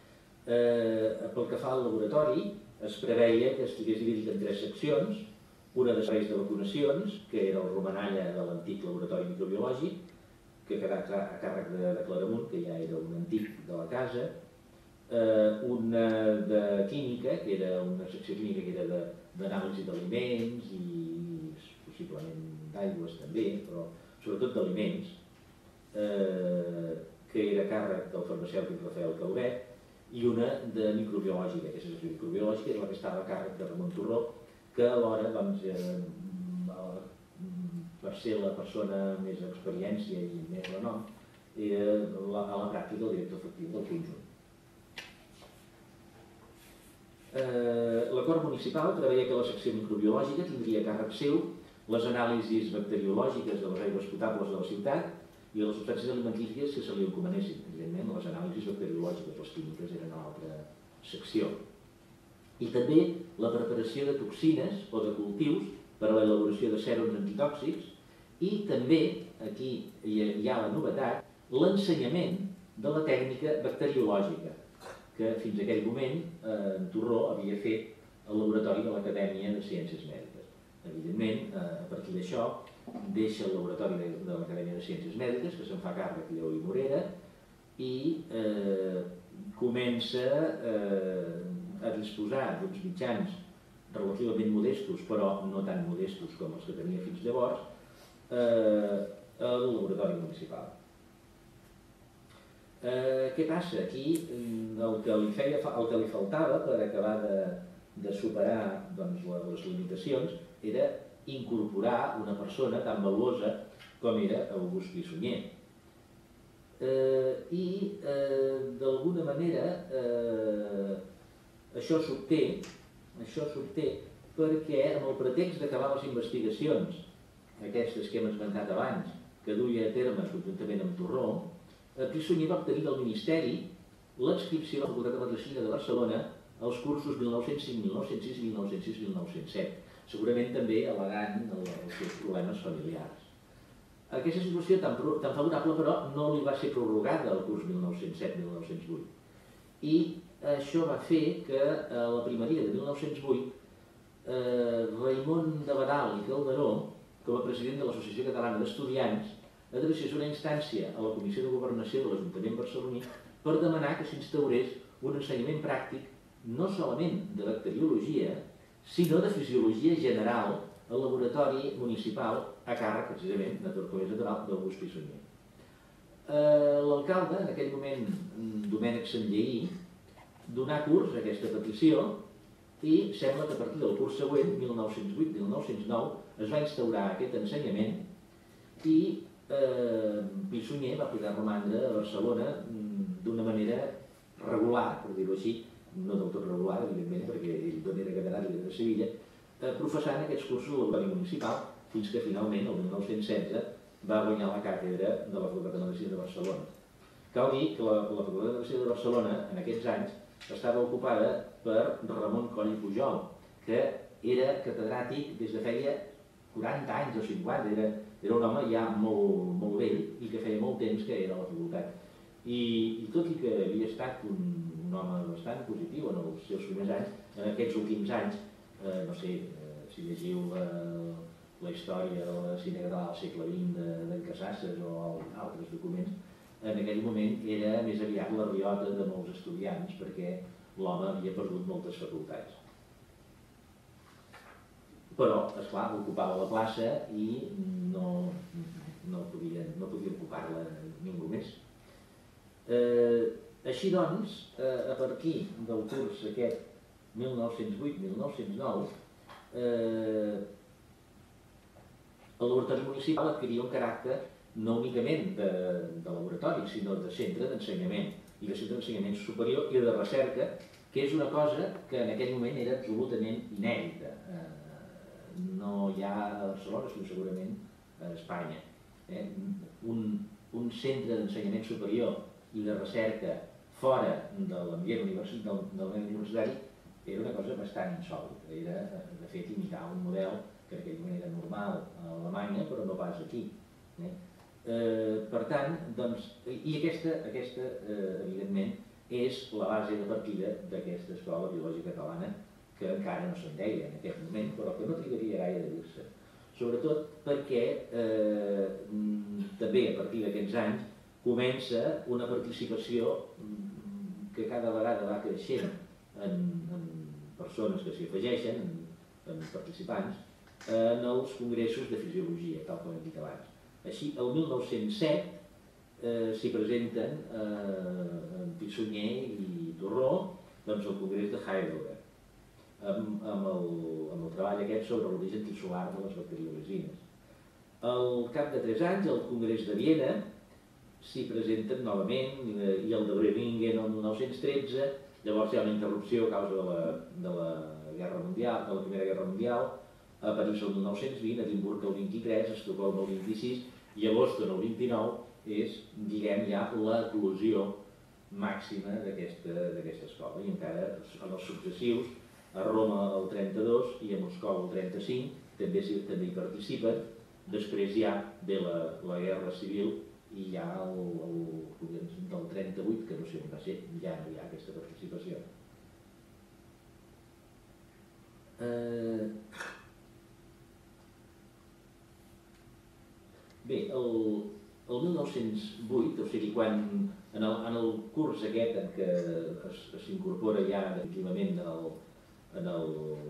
Eh, pel que fa al laboratori, es preveia que estigués dividit en tres seccions, una de serveis de vacunacions, que era el Romanalla de l'antic laboratori microbiològic, que quedà a càrrec de Claramunt, que ja era un antic de la casa, una de química, que era una secció química que era d'anàlisi d'aliments i possiblement d'aigües també, però sobretot d'aliments, que era a càrrec del farmacèutic Rafael Calvet, i una de microbiològica. Aquesta secció microbiològica és la que estava a càrrec de Ramon Torró, que alhora, per ser la persona amb més experiència i més renom, era a la pràctica el director efectiu del conjunt. L'acord municipal preveia que la secció microbiològica tindria a càrrec seu les anàlisis bacteriològiques de les aigües potables de la ciutat i de les substàncies alimentícies que se li encomanessin. Evidentment, les anàlisis bacteriològiques, les químiques, eren una altra secció. I també la preparació de toxines o de cultius per a l'elaboració de sèrums antitòxics i també, aquí hi ha la novetat, l'ensenyament de la tècnica bacteriològica, que fins a aquell moment en Torró havia fet al laboratori de l'Acadèmia de Ciències Mèdiques. Evidentment, a partir d'això, deixa el laboratori de l'Acadèmia de Ciències Mèdiques, que se'n fa càrrec Lleó i Morera, i comença a disposar d'uns mitjans relativament modestos, però no tan modestos com els que tenia fins llavors, al laboratori municipal. Què passa? Aquí el que li faltava per acabar de superar les limitacions era incorporar una persona tan valuosa com era August Bissunyer. I d'alguna manera això s'obté perquè amb el pretext d'acabar les investigacions, aquestes que hem esmentat abans, que duia a terme conjuntament amb Torró, Bissunyer va obtenir del Ministeri l'adscripció a la Facultat de Medicina de Barcelona als cursos mil nou-cents cinc, mil nou-cents sis, mil nou-cents sis i mil nou-cents set, segurament també al·legant els seus problemes familiars. Aquesta situació tan favorable, però, no li va ser prorrogada al curs mil nou-cents set mil nou-cents vuit. I això va fer que a la primeria de mil nou-cents vuit Raimon de Badal i Calderó, com a president de l'Associació Catalana d'Estudiants, adrecés una instància a la Comissió de Governació de l'Ajuntament barceloní per demanar que s'instaurés un ensenyament pràctic no solament de bacteriologia, sinó de fisiologia general al laboratori municipal a càrrec, precisament, com és natural, d'August Bissunyer. L'alcalde, en aquell moment, Domènec Sanlleí, donà curs a aquesta petició i sembla que a partir del curs següent, mil nou-cents vuit mil nou-cents nou, es va instaurar aquest ensenyament i Bissunyer va poder romandre a Barcelona d'una manera regular, per dir-ho així, no del tot regular, evidentment, perquè ell d'on era catedràtic de Sevilla, professant aquests cursos al laboratori municipal, fins que finalment, el mil nou-cents setze, va guanyar la càtedra de la Facultat de Medicina de Barcelona. Cal dir que la Facultat de Medicina de Barcelona, en aquests anys, estava ocupada per Ramon Coll i Pujol, que era catedràtic des de feia quaranta anys o cinquanta, era un home ja molt vell i que feia molt temps que era a la facultat. I tot i que havia estat un home bastant positiu en els seus primers anys, en aquests últims anys, no sé, si llegiu la història de la cine català del segle vint d'en Casasses o altres documents, en aquell moment era més aviat la riota de molts estudiants perquè l'home havia perdut moltes facultats. Però, esclar, ocupava la plaça i no podia ocupar-la ningú més. Així doncs, a partir del curs aquest mil nou-cents vuit mil nou-cents nou, el laboratori municipal adquiria un caràcter no únicament de laboratori, sinó de centre d'ensenyament, i de centre d'ensenyament superior i de recerca, que és una cosa que en aquell moment era absolutament inèdita. No hi ha a Barcelona, sinó segurament a Espanya. Un centre d'ensenyament superior i de recerca fora de l'ambient universitari era una cosa bastant insòlita. Era, de fet, imitar un model que en aquell moment era normal a Alemanya, però no pas aquí. Per tant, doncs, i aquesta, evidentment, és la base de partida d'aquesta escola biològica catalana que encara no se'n deia en aquest moment, però que no trigaria gaire a dir-se. Sobretot perquè eh, també a partir d'aquests anys comença una participació que cada vegada va creixent en, en persones que s'hi afegeixen, en, en participants, en els congressos de fisiologia, tal com hem dit abans. Així, el mil nou-cents set eh, s'hi presenten eh, en Pissunyer i Torró doncs, el congrés de Heidelberg, amb, amb, el, amb el treball aquest sobre l'origen tissular de les bacteriolesines. Al cap de tres anys, el congrés de Viena s'hi presenten novament, i el de Breningen el mil nou-cents tretze, llavors hi ha una interrupció a causa de la, de la, guerra mundial, de la Primera Guerra Mundial, a París el mil nou-cents vint, a Edimburg el vint-i-tres, a Estocolm el vint-i-sis i a Boston el vint-i-nou és, diguem, ja l'eclosió màxima d'aquesta escola. I encara en els successius, a Roma el trenta-dos i a Moscou el trenta-cinc, també, també hi participen. Després ja ve la, la Guerra Civil i ja el, el, del trenta-vuit, que no sé on va ser, ja no hi ha aquesta participació. Eh... Bé, el, el mil nou-cents vuit, o sigui, quan en el, en el curs aquest en què s'incorpora ja definitivament en el, en el,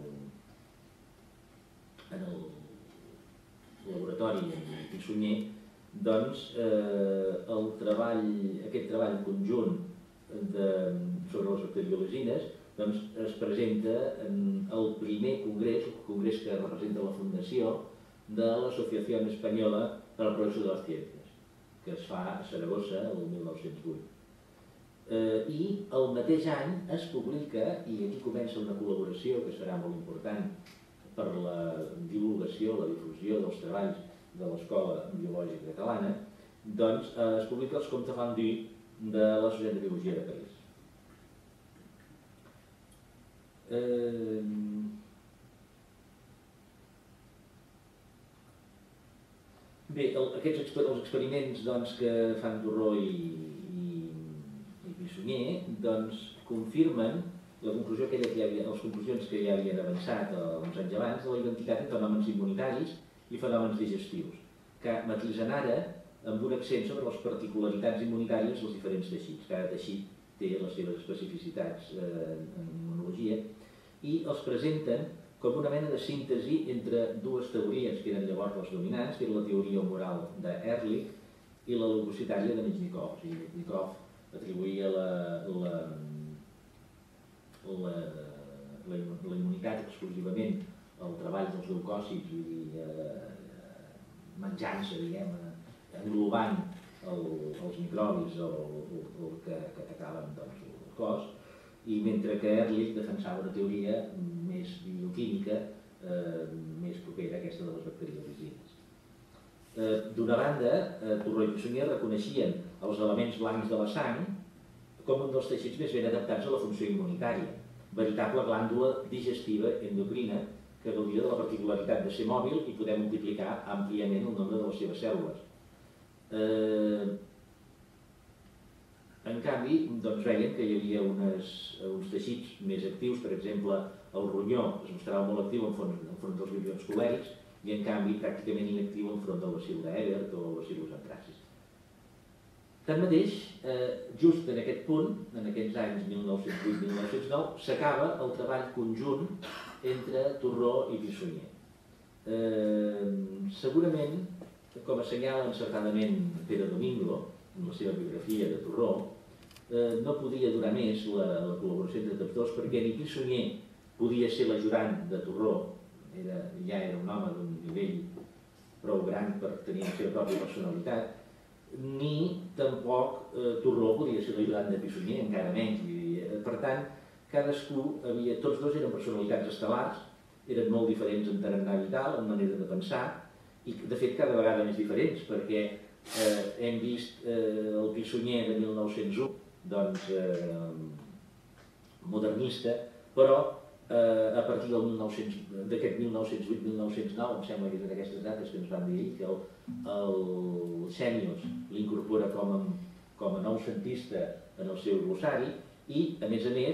en el laboratori en Pissunyer, doncs eh, el treball, aquest treball conjunt de, sobre les bacteriolesines doncs, es presenta en el primer congrés, el congrés que representa la fundació de l'Associació Espanyola per a la Progressió de les Ciències, que es fa a Saragossa el mil nou-cents vuit. Eh, I el mateix any es publica, i aquí comença una col·laboració que serà molt important per la divulgació, la difusió dels treballs de l'Escola Biològica Catalana, doncs eh, es publica els comptes rendus de la Societat de Biologia de París. Eh, Bé, el, aquests els experiments doncs, que fan Torró i, i, i Pissunyer doncs, confirmen la conclusió que ja havia, les conclusions que ja havien avançat uns anys abans de la identitat entre fenòmens immunitaris i fenòmens digestius, que matisant ara amb un accent sobre les particularitats immunitàries dels diferents teixits. Cada teixit té les seves especificitats eh, en immunologia i els presenten com una mena de síntesi entre dues teories que eren llavors les dominants, que era la teoria humoral d'Ehrlich i la leucocitària de Nijnikov. O sigui, Nijnikov atribuïa la, la, la, la, la immunitat exclusivament al treball dels leucòcits i eh, menjant-se, diguem, englobant el, els microbis o el, el que, que atacaven doncs, el cos, i mentre que Ehrlich defensava una teoria més bioquímica, eh, més propera a aquesta de les bacteriolesines. Eh, D'una banda, eh, Torró i Pissunyer reconeixien els elements blancs de la sang com un dels teixits més ben adaptats a la funció immunitària, veritable glàndula digestiva endocrina que gaudia de la particularitat de ser mòbil i poder multiplicar àmpliament el nombre de les seves cèl·lules. Eh, En canvi, doncs veien que hi havia unes, uns teixits més actius, per exemple, el ronyó es mostrava molt actiu enfront, enfront dels vibrions colèrics i en canvi pràcticament inactiu enfront del bacil d'Ebert o el bacillus anthracis. Tanmateix, eh, just en aquest punt, en aquests anys mil nou-cents vuit mil nou-cents nou, s'acaba el treball conjunt entre Torró i Pissunyer. Eh, segurament, com assenyala encertadament Pere Domingo, en la seva biografia de Torró, eh, no podia durar més la, la col·laboració entre tots dos perquè ni Pissunyer podia ser l'ajudant de Torró, era, ja era un home d'un nivell prou gran per tenir la seva pròpia personalitat, ni tampoc eh, Torró podia ser l'ajudant de Pissunyer, encara menys. I, per tant, cadascú havia, tots dos eren personalitats estel·lars, eren molt diferents en tarannà vital, en manera de pensar, i de fet cada vegada més diferents, perquè Eh, hem vist eh, el Pissunyer de mil nou-cents u, doncs, eh, modernista, però eh, a partir d'aquest mil nou-cents vuit mil nou-cents nou, em sembla que és en aquestes dates que ens van dir que el, el Xènius l'incorpora com, com a nou cientista en el seu glossari i, a més a més,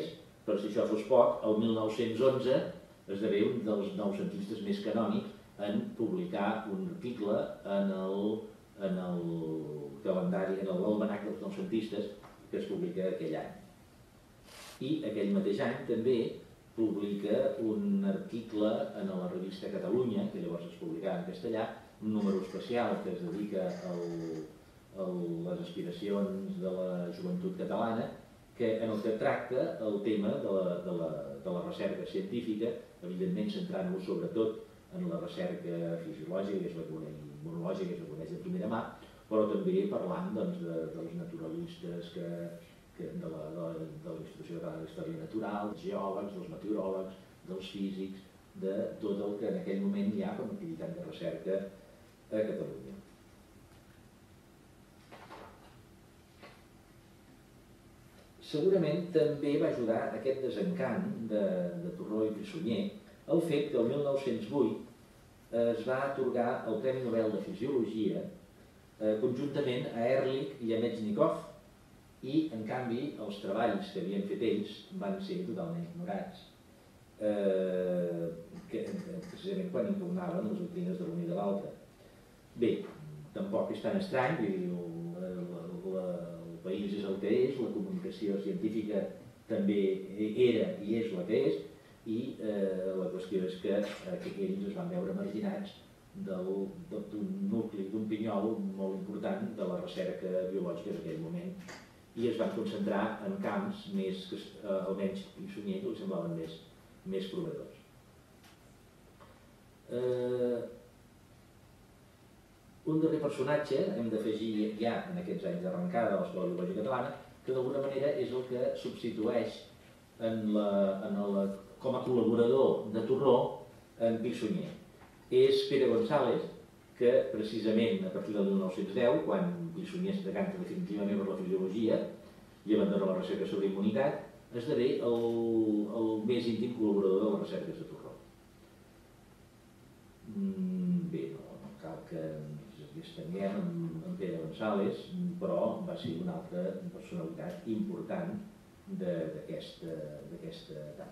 per si això fos poc, el mil nou-cents onze esdevé un dels noucentistes més canònics en publicar un article en el, en el calendari, en l'almanac dels noucentistes que es publica aquell any. I aquell mateix any també publica un article en la revista Catalunya, que llavors es publicava en castellà, un número especial que es dedica al, a les aspiracions de la joventut catalana, que, en el que tracta el tema de la, de la, de la recerca científica, evidentment centrant-lo sobretot en la recerca fisiològica, que és la que coneix, immunològica, que és la que coneix de primera mà, però també parlant doncs, de, dels naturalistes, que, que de, la, de, la, de la Institució Catalana d'Història Natural, dels geòlegs, dels meteoròlegs, dels físics, de tot el que en aquell moment hi ha com a activitat de recerca a Catalunya. Segurament també va ajudar aquest desencant de, de Torró i Pissunyer el fet que el mil nou-cents vuit es va atorgar el Premi Nobel de Fisiologia eh, conjuntament a Ehrlich i a Metchnikoff, i en canvi els treballs que havien fet ells van ser totalment ignorats, eh, que, precisament quan impugnaven les doctrines de l'un i de l'altre. Bé, tampoc és tan estrany, el, la, el país és el que és, la comunicació científica també era i és la que és, i eh, la qüestió és que, eh, que ells es van veure marginats d'un nucli, d'un pinyol molt important de la recerca biològica en aquell moment, i es van concentrar en camps més, que eh, almenys Pissunyer, que li semblaven més, més prometedors. Eh, un darrer personatge, hem d'afegir ja en aquests anys d'arrencada de l'Escola Biològica Catalana, que d'alguna manera és el que substitueix en la, en la, com a col·laborador de Torró en Pissunyer. És Pere González, que precisament a partir del mil nou-cents deu, quan Pissunyer es decanta definitivament per la fisiologia i abandona la recerca sobre immunitat, esdevé el, el més íntim col·laborador de les recerques de Torró. Bé, no, no cal que ens estenguem amb, amb Pere González, però va ser una altra personalitat important d'aquesta etapa.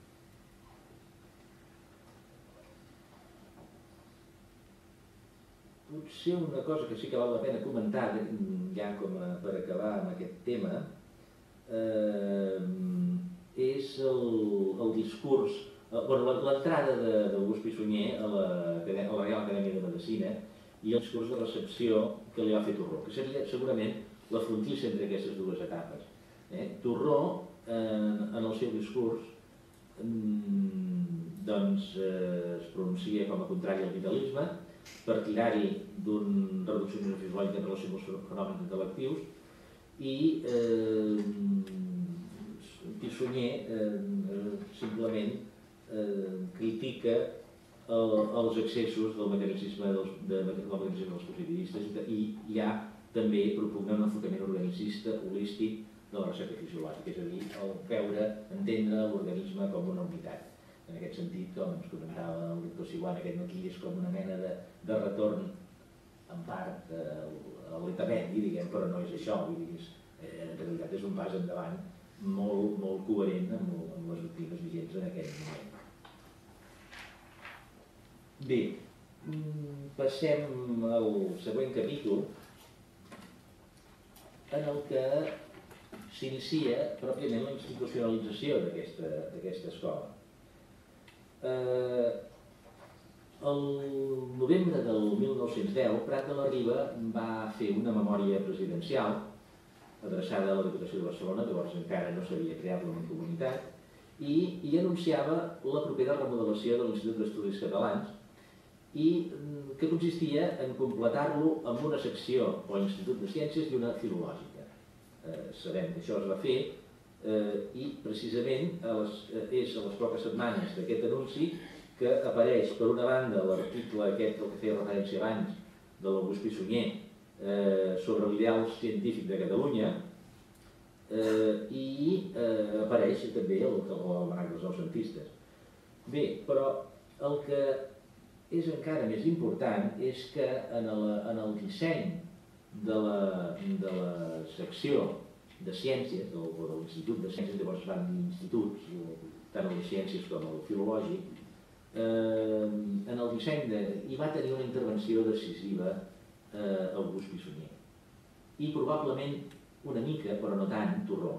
Potser una cosa que sí que val la pena comentar, ja com a, per acabar amb aquest tema, eh, és el, el discurs, eh, bueno, l'entrada d'August Pissunyer a la, a la Reial Acadèmia de Medicina i el discurs de recepció que li va fer Torró, que seria segurament la frontissa entre aquestes dues etapes. Eh? Torró, eh, en el seu discurs, eh, doncs, eh, es pronuncia com a contrari al vitalisme, partidari d'un reduccionisme fisiològic en relació amb els fenòmens intel·lectius, i eh, Pissunyer eh, simplement eh, critica el, els excessos del mecanicisme dels, de, del mecanicisme dels positivistes, i ja també propugna un enfocament organicista, holístic, de la recerca fisiològica, és a dir, el veure, entendre l'organisme com una unitat. En aquest sentit, com ens comentava el doctor Siguan, aquest aquí és com una mena de, de retorn, en part, eh, a l'Etaventi, diguem, però no és això, vull dir, és, eh, en realitat és un pas endavant molt, molt coherent amb, amb les doctrines vigents en aquell moment. Bé, passem al següent capítol, en el que s'inicia pròpiament la institucionalització d'aquesta escola. Eh, el novembre del mil nou-cents deu, Prat de la Riba va fer una memòria presidencial adreçada a la Diputació de Barcelona, llavors encara no s'havia creat la mancomunitat, i hi anunciava la propera remodelació de l'Institut d'Estudis Catalans, i que consistia en completar-lo amb una secció o Institut de Ciències i una filològica. Eh, sabem que això es va fer, Eh, i precisament a les, és a les poques setmanes d'aquest anunci que apareix per una banda l'article aquest que feia referència abans de l'August Pissunyer eh, sobre l'ideal científic de Catalunya, eh, i eh, apareix també el almanac dels noucentistes. Bé, però el que és encara més important és que en el, en el disseny de la, de la secció de Ciències, o de l'Institut de Ciències, llavors es van dir instituts, tant el de Ciències com el Filològic, en el disseny hi va tenir una intervenció decisiva August Pissunyer. I probablement una mica, però no tant, Torró.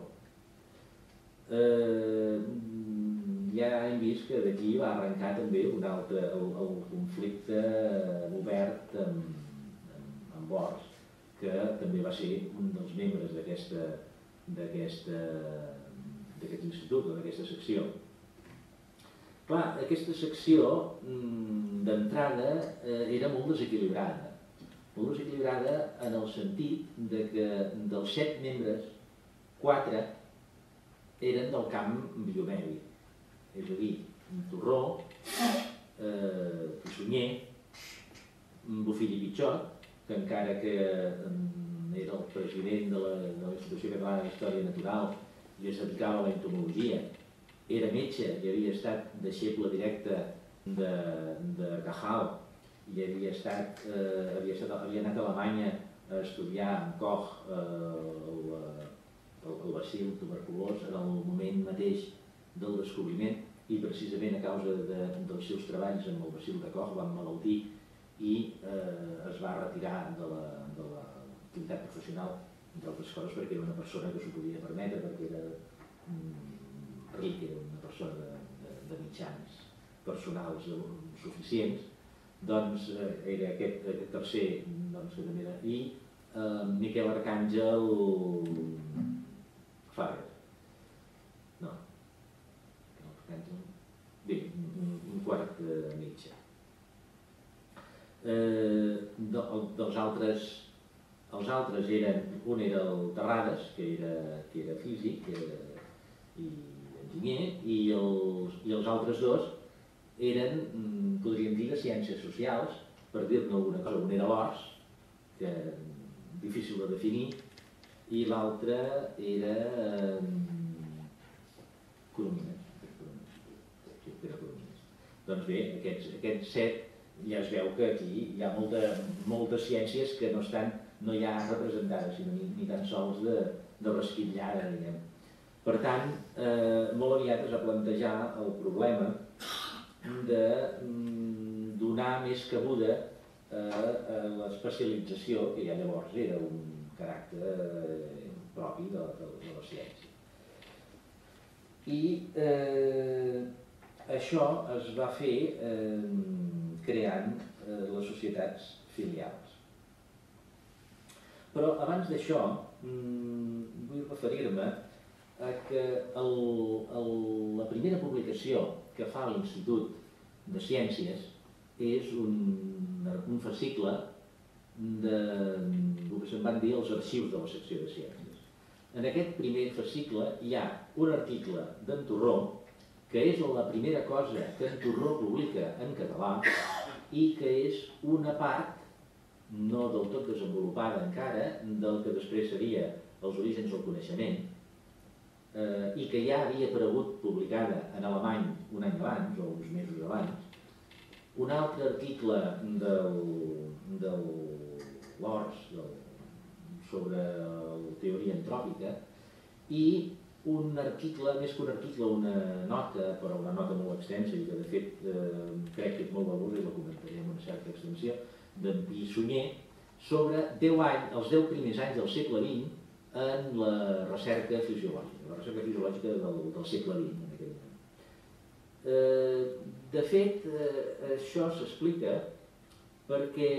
Ja hem vist que d'aquí va arrencar també un altre, el conflicte obert amb Ors, que també va ser un dels membres d'aquest institut o d'aquesta secció. Clar, aquesta secció d'entrada era molt desequilibrada. Molt desequilibrada en el sentit que dels set membres, quatre eren del camp biomèdic. És a dir, Torró, Pissunyer, Bofill i Pitxot, que encara que era el president de la Institució Catalana d'Història Natural i es dedicava a la entomologia, era metge i havia estat deixeble directe de Cajal i havia estat, havia anat a Alemanya a estudiar amb Koch el bacil tuberculós en el moment mateix del descobriment i precisament a causa dels seus treballs amb el bacil de Koch va emmalaltir i es va retirar de l'activitat professional, entre altres coses perquè era una persona que s'ho podia permetre, perquè era ric, era una persona de mitjans personals suficients, doncs era aquest tercer que també era, i Miquel Arcàngel Faber. No, Miquel Arcàngel, bé, un quart metge. Dels altres, els altres eren, un era el Terrades, que era físic i enginyer, i els altres dos eren, podríem dir, de ciències socials, per dir-ne alguna cosa. Un era l'Ors, que és difícil de definir, i l'altre era economia. Doncs bé, aquests set, ja es veu que aquí hi ha moltes ciències que no hi ha representades, sinó ni tan sols de resquitllada, diguem. Per tant, molt aviat es va plantejar el problema de donar més cabuda a l'especialització, que ja llavors era un caràcter propi de la ciència. I això es va fer creant les societats filials. Però abans d'això vull referir-me a que la primera publicació que fa l'Institut de Ciències és un fascicle del que se'n van dir els arxius de la secció de Ciències. En aquest primer fascicle hi ha un article d'en Torró, que és la primera cosa que en Torró publica en català i que és una part, no del tot desenvolupada encara, del que després seria els orígens del coneixement, i que ja havia aparegut publicada en alemany un any abans, o uns mesos abans, un altre article de l'Ors sobre la teoria antròpica i un article, més que un article, una nota, però una nota molt extensa i que de fet crec que és molt valuosa i la comentaré amb una certa extensió, d'en Pissunyer, sobre els deu primers anys del segle vint en la recerca fisiològica, la recerca fisiològica del segle vint en aquell moment. De fet, això s'explica perquè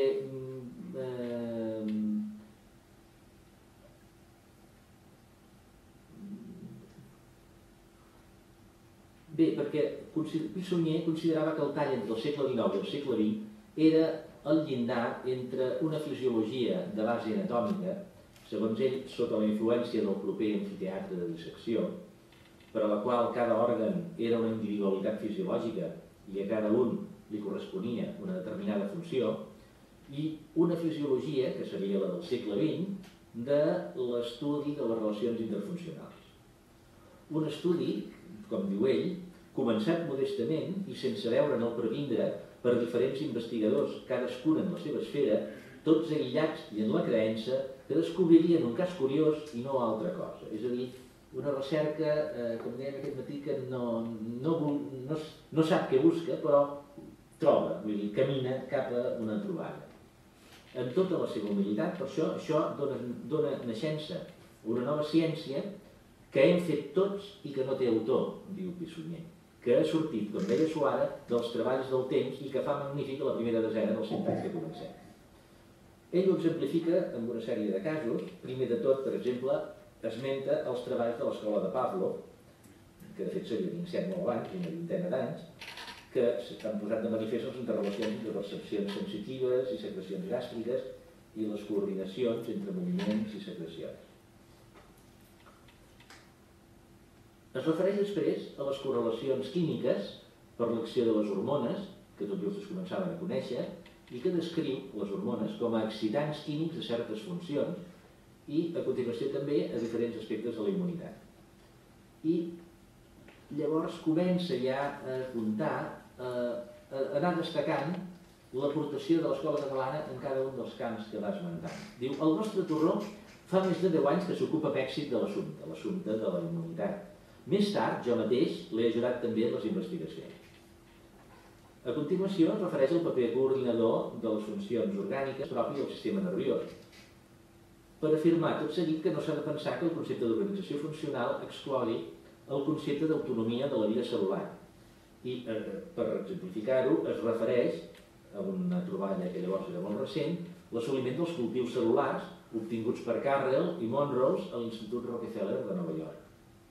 Bé, perquè Pissunyer considerava que el tall entre el segle dinou i el segle vint era el llindar entre una fisiologia de base anatòmica, segons ell, sota la influència del proper amfiteatre de dissecció, per a la qual cada òrgan era una individualitat fisiològica i a cada un li corresponia una determinada funció, i una fisiologia, que seria la del segle vint, de l'estudi de les relacions interfuncionals. Un estudi, com diu ell, començat modestament i sense veure'n el previndre per diferents investigadors, cadascun en la seva esfera, tots aïllats i en la creença que descobririen un cas curiós i no altra cosa. És a dir, una recerca, eh, com dèiem aquest matí, que no, no, no, no sap què busca, però troba, vull dir, camina cap a una trobada. Amb tota la seva humilitat, per això, això dona, dona naixença a una nova ciència que hem fet tots i que no té autor, diu Pissunyer, que ha sortit, com deia Suara, dels treballs del temps i que fa magnífica la primera desena dels cent anys que comencem. Ell ho exemplifica amb una sèrie de casos. Primer de tot, per exemple, esmenta els treballs de l'escola de Pavlov, que de fet s'havien iniciat molt abans, una vintena d'anys, que s'han posat de manifest les interrelacions entre percepcions sensitives i secrecions gàstriques i les coordinacions entre moviments i secrecions. Es refereix després a les correlacions químiques per l'acció de les hormones, que tot just es començaven a conèixer, i que descriu les hormones com a excitants químics de certes funcions i, a continuació, també a diferents aspectes de la immunitat. I llavors comença ja a comptar, a anar destacant l'aportació de l'escola catalana en cada un dels camps que va esmentant. Diu, el nostre torró fa més de deu anys que s'ocupa amb èxit de l'assumpte, l'assumpte de la immunitat. Més tard, jo mateix l'he ajudat també en les investigacions. A continuació, es refereix al paper coordinador de les funcions orgàniques propi del sistema nerviós, per afirmar tot seguit que no s'ha de pensar que el concepte d'organització funcional exclogui el concepte d'autonomia de la vida cel·lular. I, per exemplificar-ho, es refereix a una troballa que llavors era molt recent, l'assoliment dels cultius cel·lulars obtinguts per Carrel i Monrose a l'Institut Rockefeller de Nova York.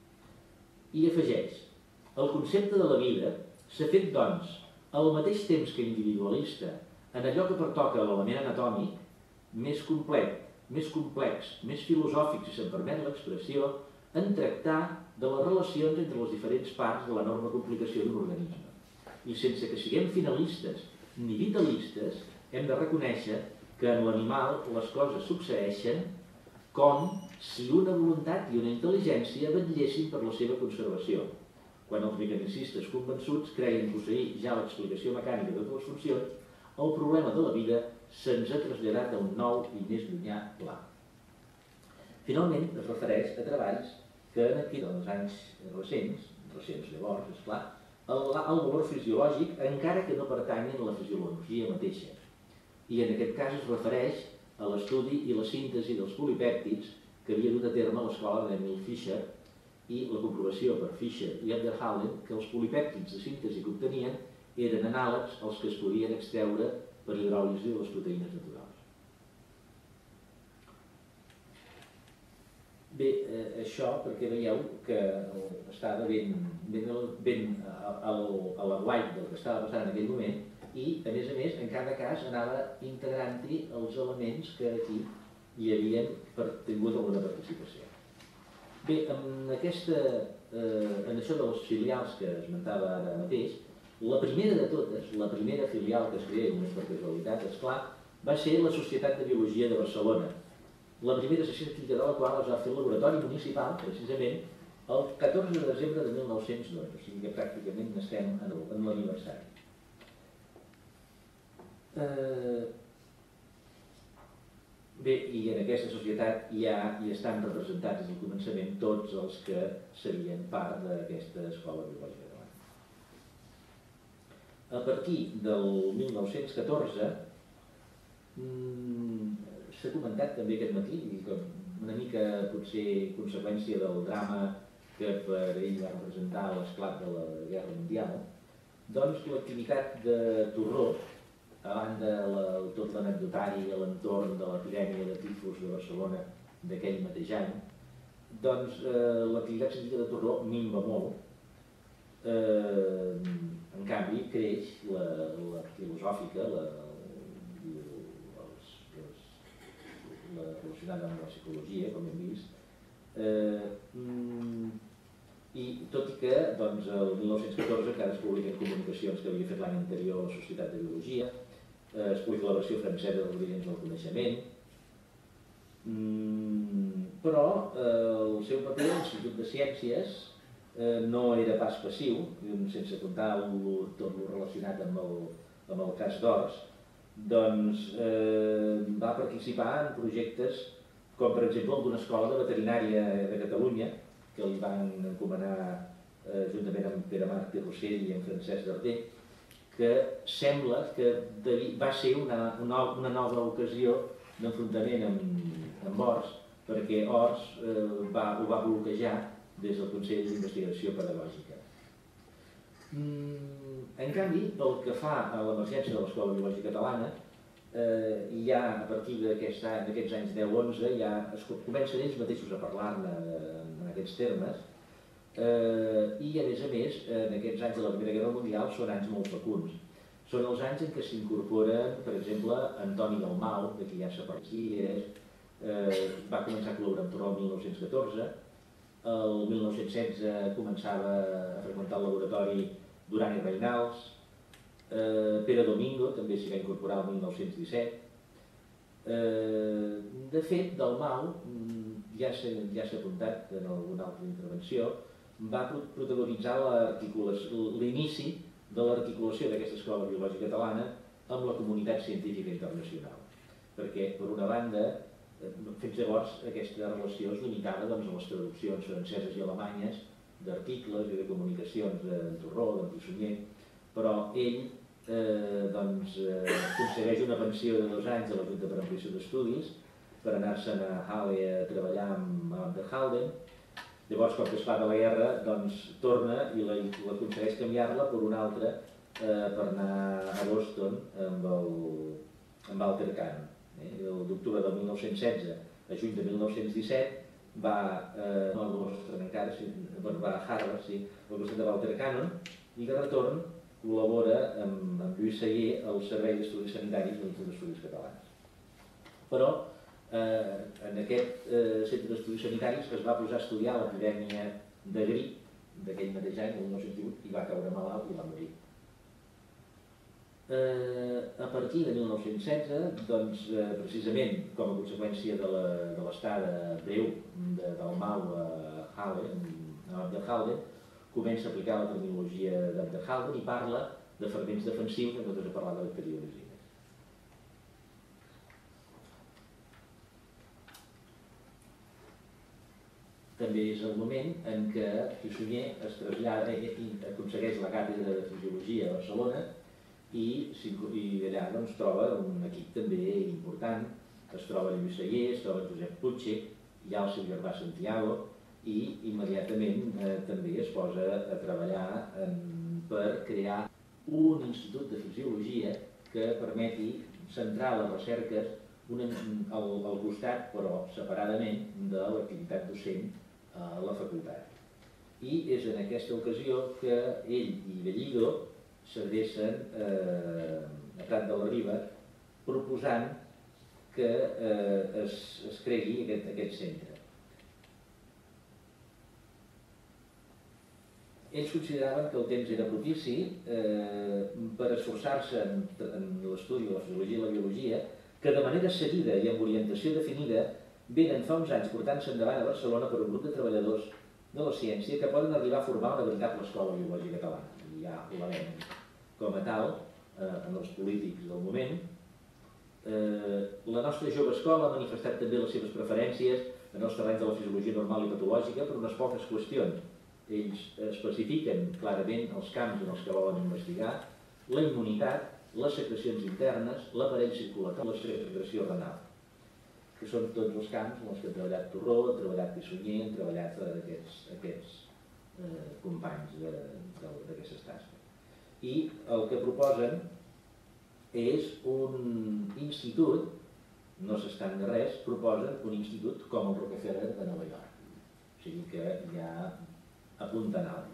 I afegeix, el concepte de la vida s'ha fet, doncs, al mateix temps que individualista, en allò que pertoca a l'element anatòmic, més complet, més complex, més filosòfic, si se'n permet l'expressió, en tractar de les relacions entre les diferents parts de l'enorme complicació d'un organisme. I sense que siguem finalistes ni vitalistes, hem de reconèixer que en l'animal les coses succeeixen com si una voluntat i una intel·ligència vetllessin per la seva conservació, quan els mecanicistes convençuts creien posseir ja l'explicació mecànica de totes les funcions, el problema de la vida se'ns ha traslladat a un nou i més llunyà pla. Finalment, es refereix a treballs que han adquirit en els anys recents, recents llavors, esclar, el, el valor fisiològic, encara que no pertanyen a la fisiologia mateixa. I en aquest cas es refereix a l'estudi i la síntesi dels polipèptids que havia dut a terme l'escola d'Emil Fischer i la comprovació per Fischer i Abderhalden que els polipèptids de síntesi que obtenien eren anàlegs als que es podien extreure per hidròlisi de les proteïnes naturals. Bé, eh, això perquè veieu que estava ben, ben, ben al, a l'aguait del que estava passant en aquell moment i, a més a més, en cada cas anava integrant-hi els elements que aquí hi havien tingut alguna participació. Bé, en, aquesta, eh, en això de les filials que esmentava ara mateix, la primera de totes, la primera filial que es crea, no és per casualitat, esclar, va ser la Societat de Biologia de Barcelona. La primera sessió científica de la qual es va fer el laboratori municipal, precisament, el catorze de desembre de mil nou-cents dotze, o sigui que pràcticament estem en l'aniversari. Eh, bé, i en aquesta societat ja hi estan representats des del començament tots els que serien part d'aquesta escola biològica catalana. A partir del mil nou-cents catorze s'ha comentat també aquest matí, una mica potser conseqüència del drama que per ell va representar l'esclat de la Guerra Mundial, doncs l'activitat de Torró, a banda de tot l'anecdotari a l'entorn de l'epidèmia de tifus de Barcelona d'aquell mateix any, doncs eh, l'activitat científica de Torró minva molt. Eh, en canvi, creix la, la filosòfica, la, els, les, la relacionada amb la psicologia, com hem vist, eh, mm, i tot i que doncs, el mil nou-cents catorze encara es publiquen comunicacions que havia fet l'any anterior la Societat de Biologia, eh, es publica la versió francesa dels orígens del coneixement, mm, però eh, el seu paper a l'Institut de Ciències eh, no era pas passiu, sense comptar el, tot el relacionat amb el, amb el cas d'Ors, doncs va participar en projectes com per exemple el d'una escola de veterinària de Catalunya que li van encomanar juntament amb Pere Martí Rossell i amb Francesc Darder, que sembla que va ser una nova ocasió d'enfrontament amb Ors, perquè Ors ho va bloquejar des del Consell d'Investigació Pedagògica. En canvi, pel que fa a l'emergència de l'Escola Biològica Catalana, ja a partir d'aquests anys deu onze ja es comencen ells mateixos a parlar-ne en aquests termes, i a més a més, en aquests anys de la Primera Guerra Mundial són anys molt fecunds. Són els anys en què s'incorporen, per exemple, Antoni Dalmau, de qui ja s'ha parlat, va començar a col·laborar amb Torró el mil nou-cents catorze, el mil nou-cents setze començava a freqüentar el laboratori Duran i Reynals, Pere Domingo també s'hi va incorporar el mil nou-cents disset. De fet, Dalmau, ja s'ha apuntat en alguna altra intervenció, va protagonitzar l'inici de l'articulació d'aquesta Escola Biològica Catalana amb la comunitat científica internacional. Perquè, per una banda, fins llavors aquesta relació es limitava a les traduccions franceses i alemanyes d'articles i de comunicacions d'en Torró, d'en Pissunyer, però ell aconsegueix una pensió de dos anys de la Junta per Ampliació d'Estudis per anar-se'n a Halle a treballar amb Van der Halden. Llavors, com que es fa de la guerra, torna i l'aconsegueix canviar-la per una altra per anar a Boston amb Walter Cannon. D'octubre del mil nou-cents setze a juny de mil nou-cents disset va a Harvard, al costat de Walter Cannon, i de retorn col·labora amb Lluís Sayé al Servei d'Estudis Sanitaris de l'Institut d'Estudis Catalans. Però en aquest centre d'estudis sanitaris es va posar a estudiar l'epidèmia de grip d'aquell mateix any, el mil nou-cents divuit, i va caure malalt i va morir. A partir de mil nou-cents setze, precisament com a conseqüència de l'estada breu de Dalmau a Halle, a Van der Halden, comença a aplicar la terminologia de Van der Halden i parla de fragments defensius en comptes de parlar de bacteriòlisi. També és el moment en què Pissunyer es trasllada i aconsegueix la càtedra de Fisiologia a Barcelona i allà troba un equip també important. Es troba Lluís Sayé, es troba Josep Puig, hi ha el seu germà Santiago, i immediatament també es posa a treballar per crear un institut de fisiologia que permeti centrar les recerques al costat, però separadament, de l'activitat docent a la facultat. I és en aquesta ocasió que ell i Bellido s'adrecen a Prat de la Riba proposant que es cregui aquest centre. Ells consideraven que el temps era propici per esforçar-se en l'estudi de la fisiologia i la biologia, que de manera seguida i amb orientació definida venen fa uns anys portant-se endavant a Barcelona per un grup de treballadors de la ciència que poden arribar a formar una veritable escola biològica catalana. I ja la veiem com a tal en els polítics del moment. La nostra jove escola ha manifestat també les seves preferències en els terrenys de la fisiologia normal i patològica per unes poques qüestions. Ells especifiquen clarament els camps en els que volen investigar, la immunitat, les secrecions internes, l'aparell circulatori i la secreció renal, que són tots els camps en els que ha treballat Torró, ha treballat Pissunyer, han treballat aquests companys d'aquestes tasques. I el que proposen és un institut, no s'estan de res, proposen un institut com el Rockefeller de Nova York. O sigui que ja apunten alt.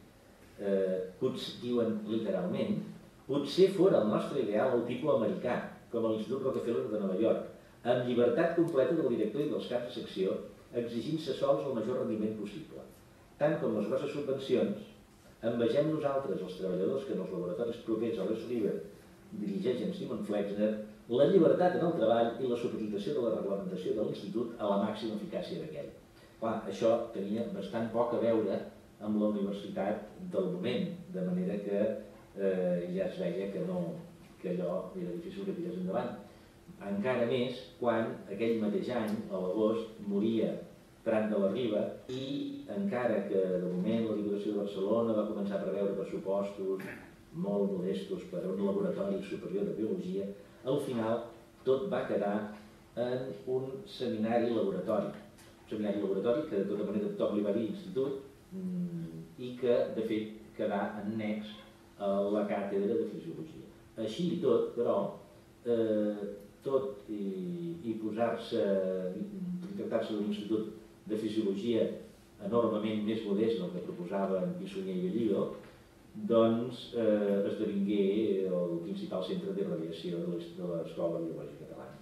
Diuen literalment, potser fora el nostre ideal el tipus americà, com l'Institut Rockefeller de Nova York, amb llibertat completa del director i dels caps de secció, exigint-se sols el major rendiment possible. Tant com les grosses subvencions, envegem nosaltres, els treballadors que en els laboratoris propers a l'Es River dirigeixen Simon Flexner, la llibertat en el treball i la supeditació de la reglamentació de l'Institut a la màxima eficàcia d'aquell. Clar, això tenia bastant poc a veure amb la universitat del moment, de manera que ja es veia que que allò era difícil que tirés endavant. Encara més quan aquell mateix any, a l'agost, moria Prat de la Riba i encara que de moment la Diputació de Barcelona va començar a preveure pressupostos molt modestos per a un laboratori superior de biologia, al final tot va quedar en un seminari laboratori. Un seminari laboratori que de tota manera tothom li va dir institut i que de fet quedà annex a la càtedra de fisiologia. Així i tot, però, eh, tot i, i posar-se, tractar-se d'un institut de fisiologia enormement més modest del que proposaven Pi-Sunyer i Bellido, doncs eh, esdevingué el principal centre de radiació de l'Escola Biològica Catalana.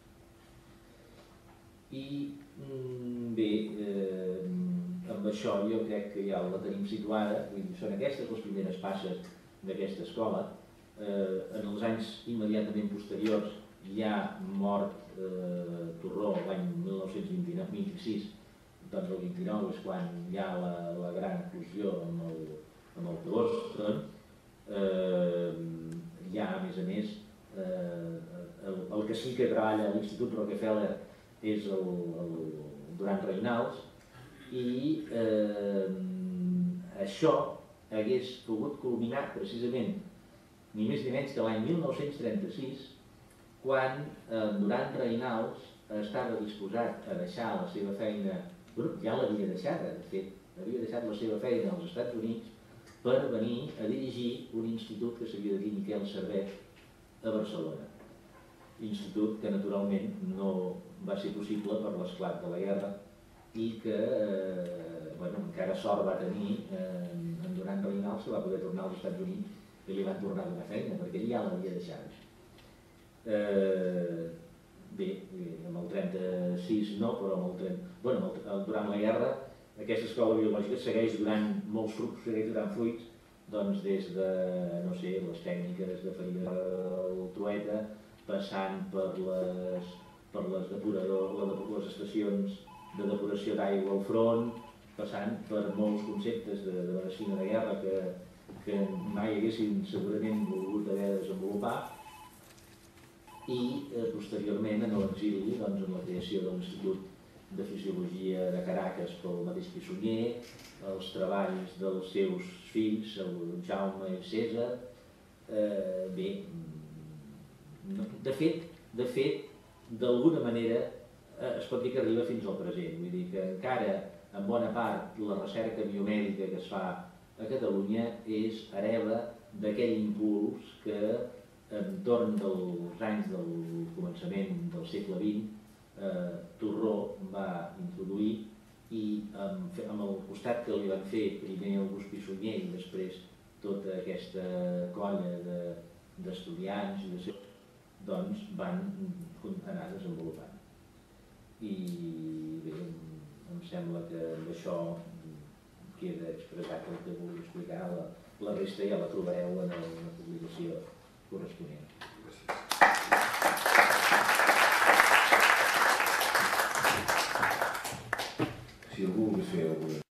I bé, eh, amb això jo crec que ja la tenim situada, són aquestes les primeres passes d'aquesta escola. Eh, en els anys immediatament posteriors ja mort eh, Torró l'any mil nou-cents vint-i-sis, doncs el vint-i-nou és quan hi ha la, la gran eclosió amb el, amb el colostrum. Eh, hi ha, a més a més, eh, el, el que sí que treballa a l'Institut Rockefeller és el, el Duran Reynals i eh, això hagués pogut culminar precisament ni més ni menys que l'any mil nou-cents trenta-sis, quan en Duran Reynals estava disposat a deixar la seva feina, bueno, ja l'havia deixada, de fet, havia deixat la seva feina als Estats Units per venir a dirigir un institut que s'havia de dir Miquel Servet a Barcelona. Institut que naturalment no va ser possible per l'esclat de la guerra i que eh, bueno, encara sort va tenir eh, en Duran Reynals, que va poder tornar als Estats Units i li van tornar a donar feina, perquè ell ja l'havia deixat. Eh, bé, amb el trenta-sis no, però amb el trenta... bueno, el, durant la guerra aquesta escola biològica segueix donant molts fruits, segueix donant fruits, doncs des de, no sé, les tècniques de farina del trueta, passant per les, per les depuradors, les estacions de depuració d'aigua al front, passant per molts conceptes de, de medicina de guerra que, que mai haguessin segurament volgut haver de desenvolupar, i eh, posteriorment en l'exili, doncs, en la creació de l'Institut de Fisiologia de Caracas pel mateix Pi-Sunyer, els treballs dels seus fills, el Jaume i el Cèsar. Eh, bé, de fet, de fet, d'alguna manera eh, es pot dir que arriba fins al present, vull dir que encara en bona part la recerca biomèdica que es fa a Catalunya és hereva d'aquell impuls que entorn dels anys del començament del segle vint eh, Torró va introduir i amb, amb el costat que li van fer primer August Pi-Sunyer i després tota aquesta colla d'estudiants de, i de doncs van anar desenvolupant. I bé, em sembla que amb això queda expressat el que vull explicar. La, la resta ja la trobareu en la publicació corresponent. Si algú volgués fer alguna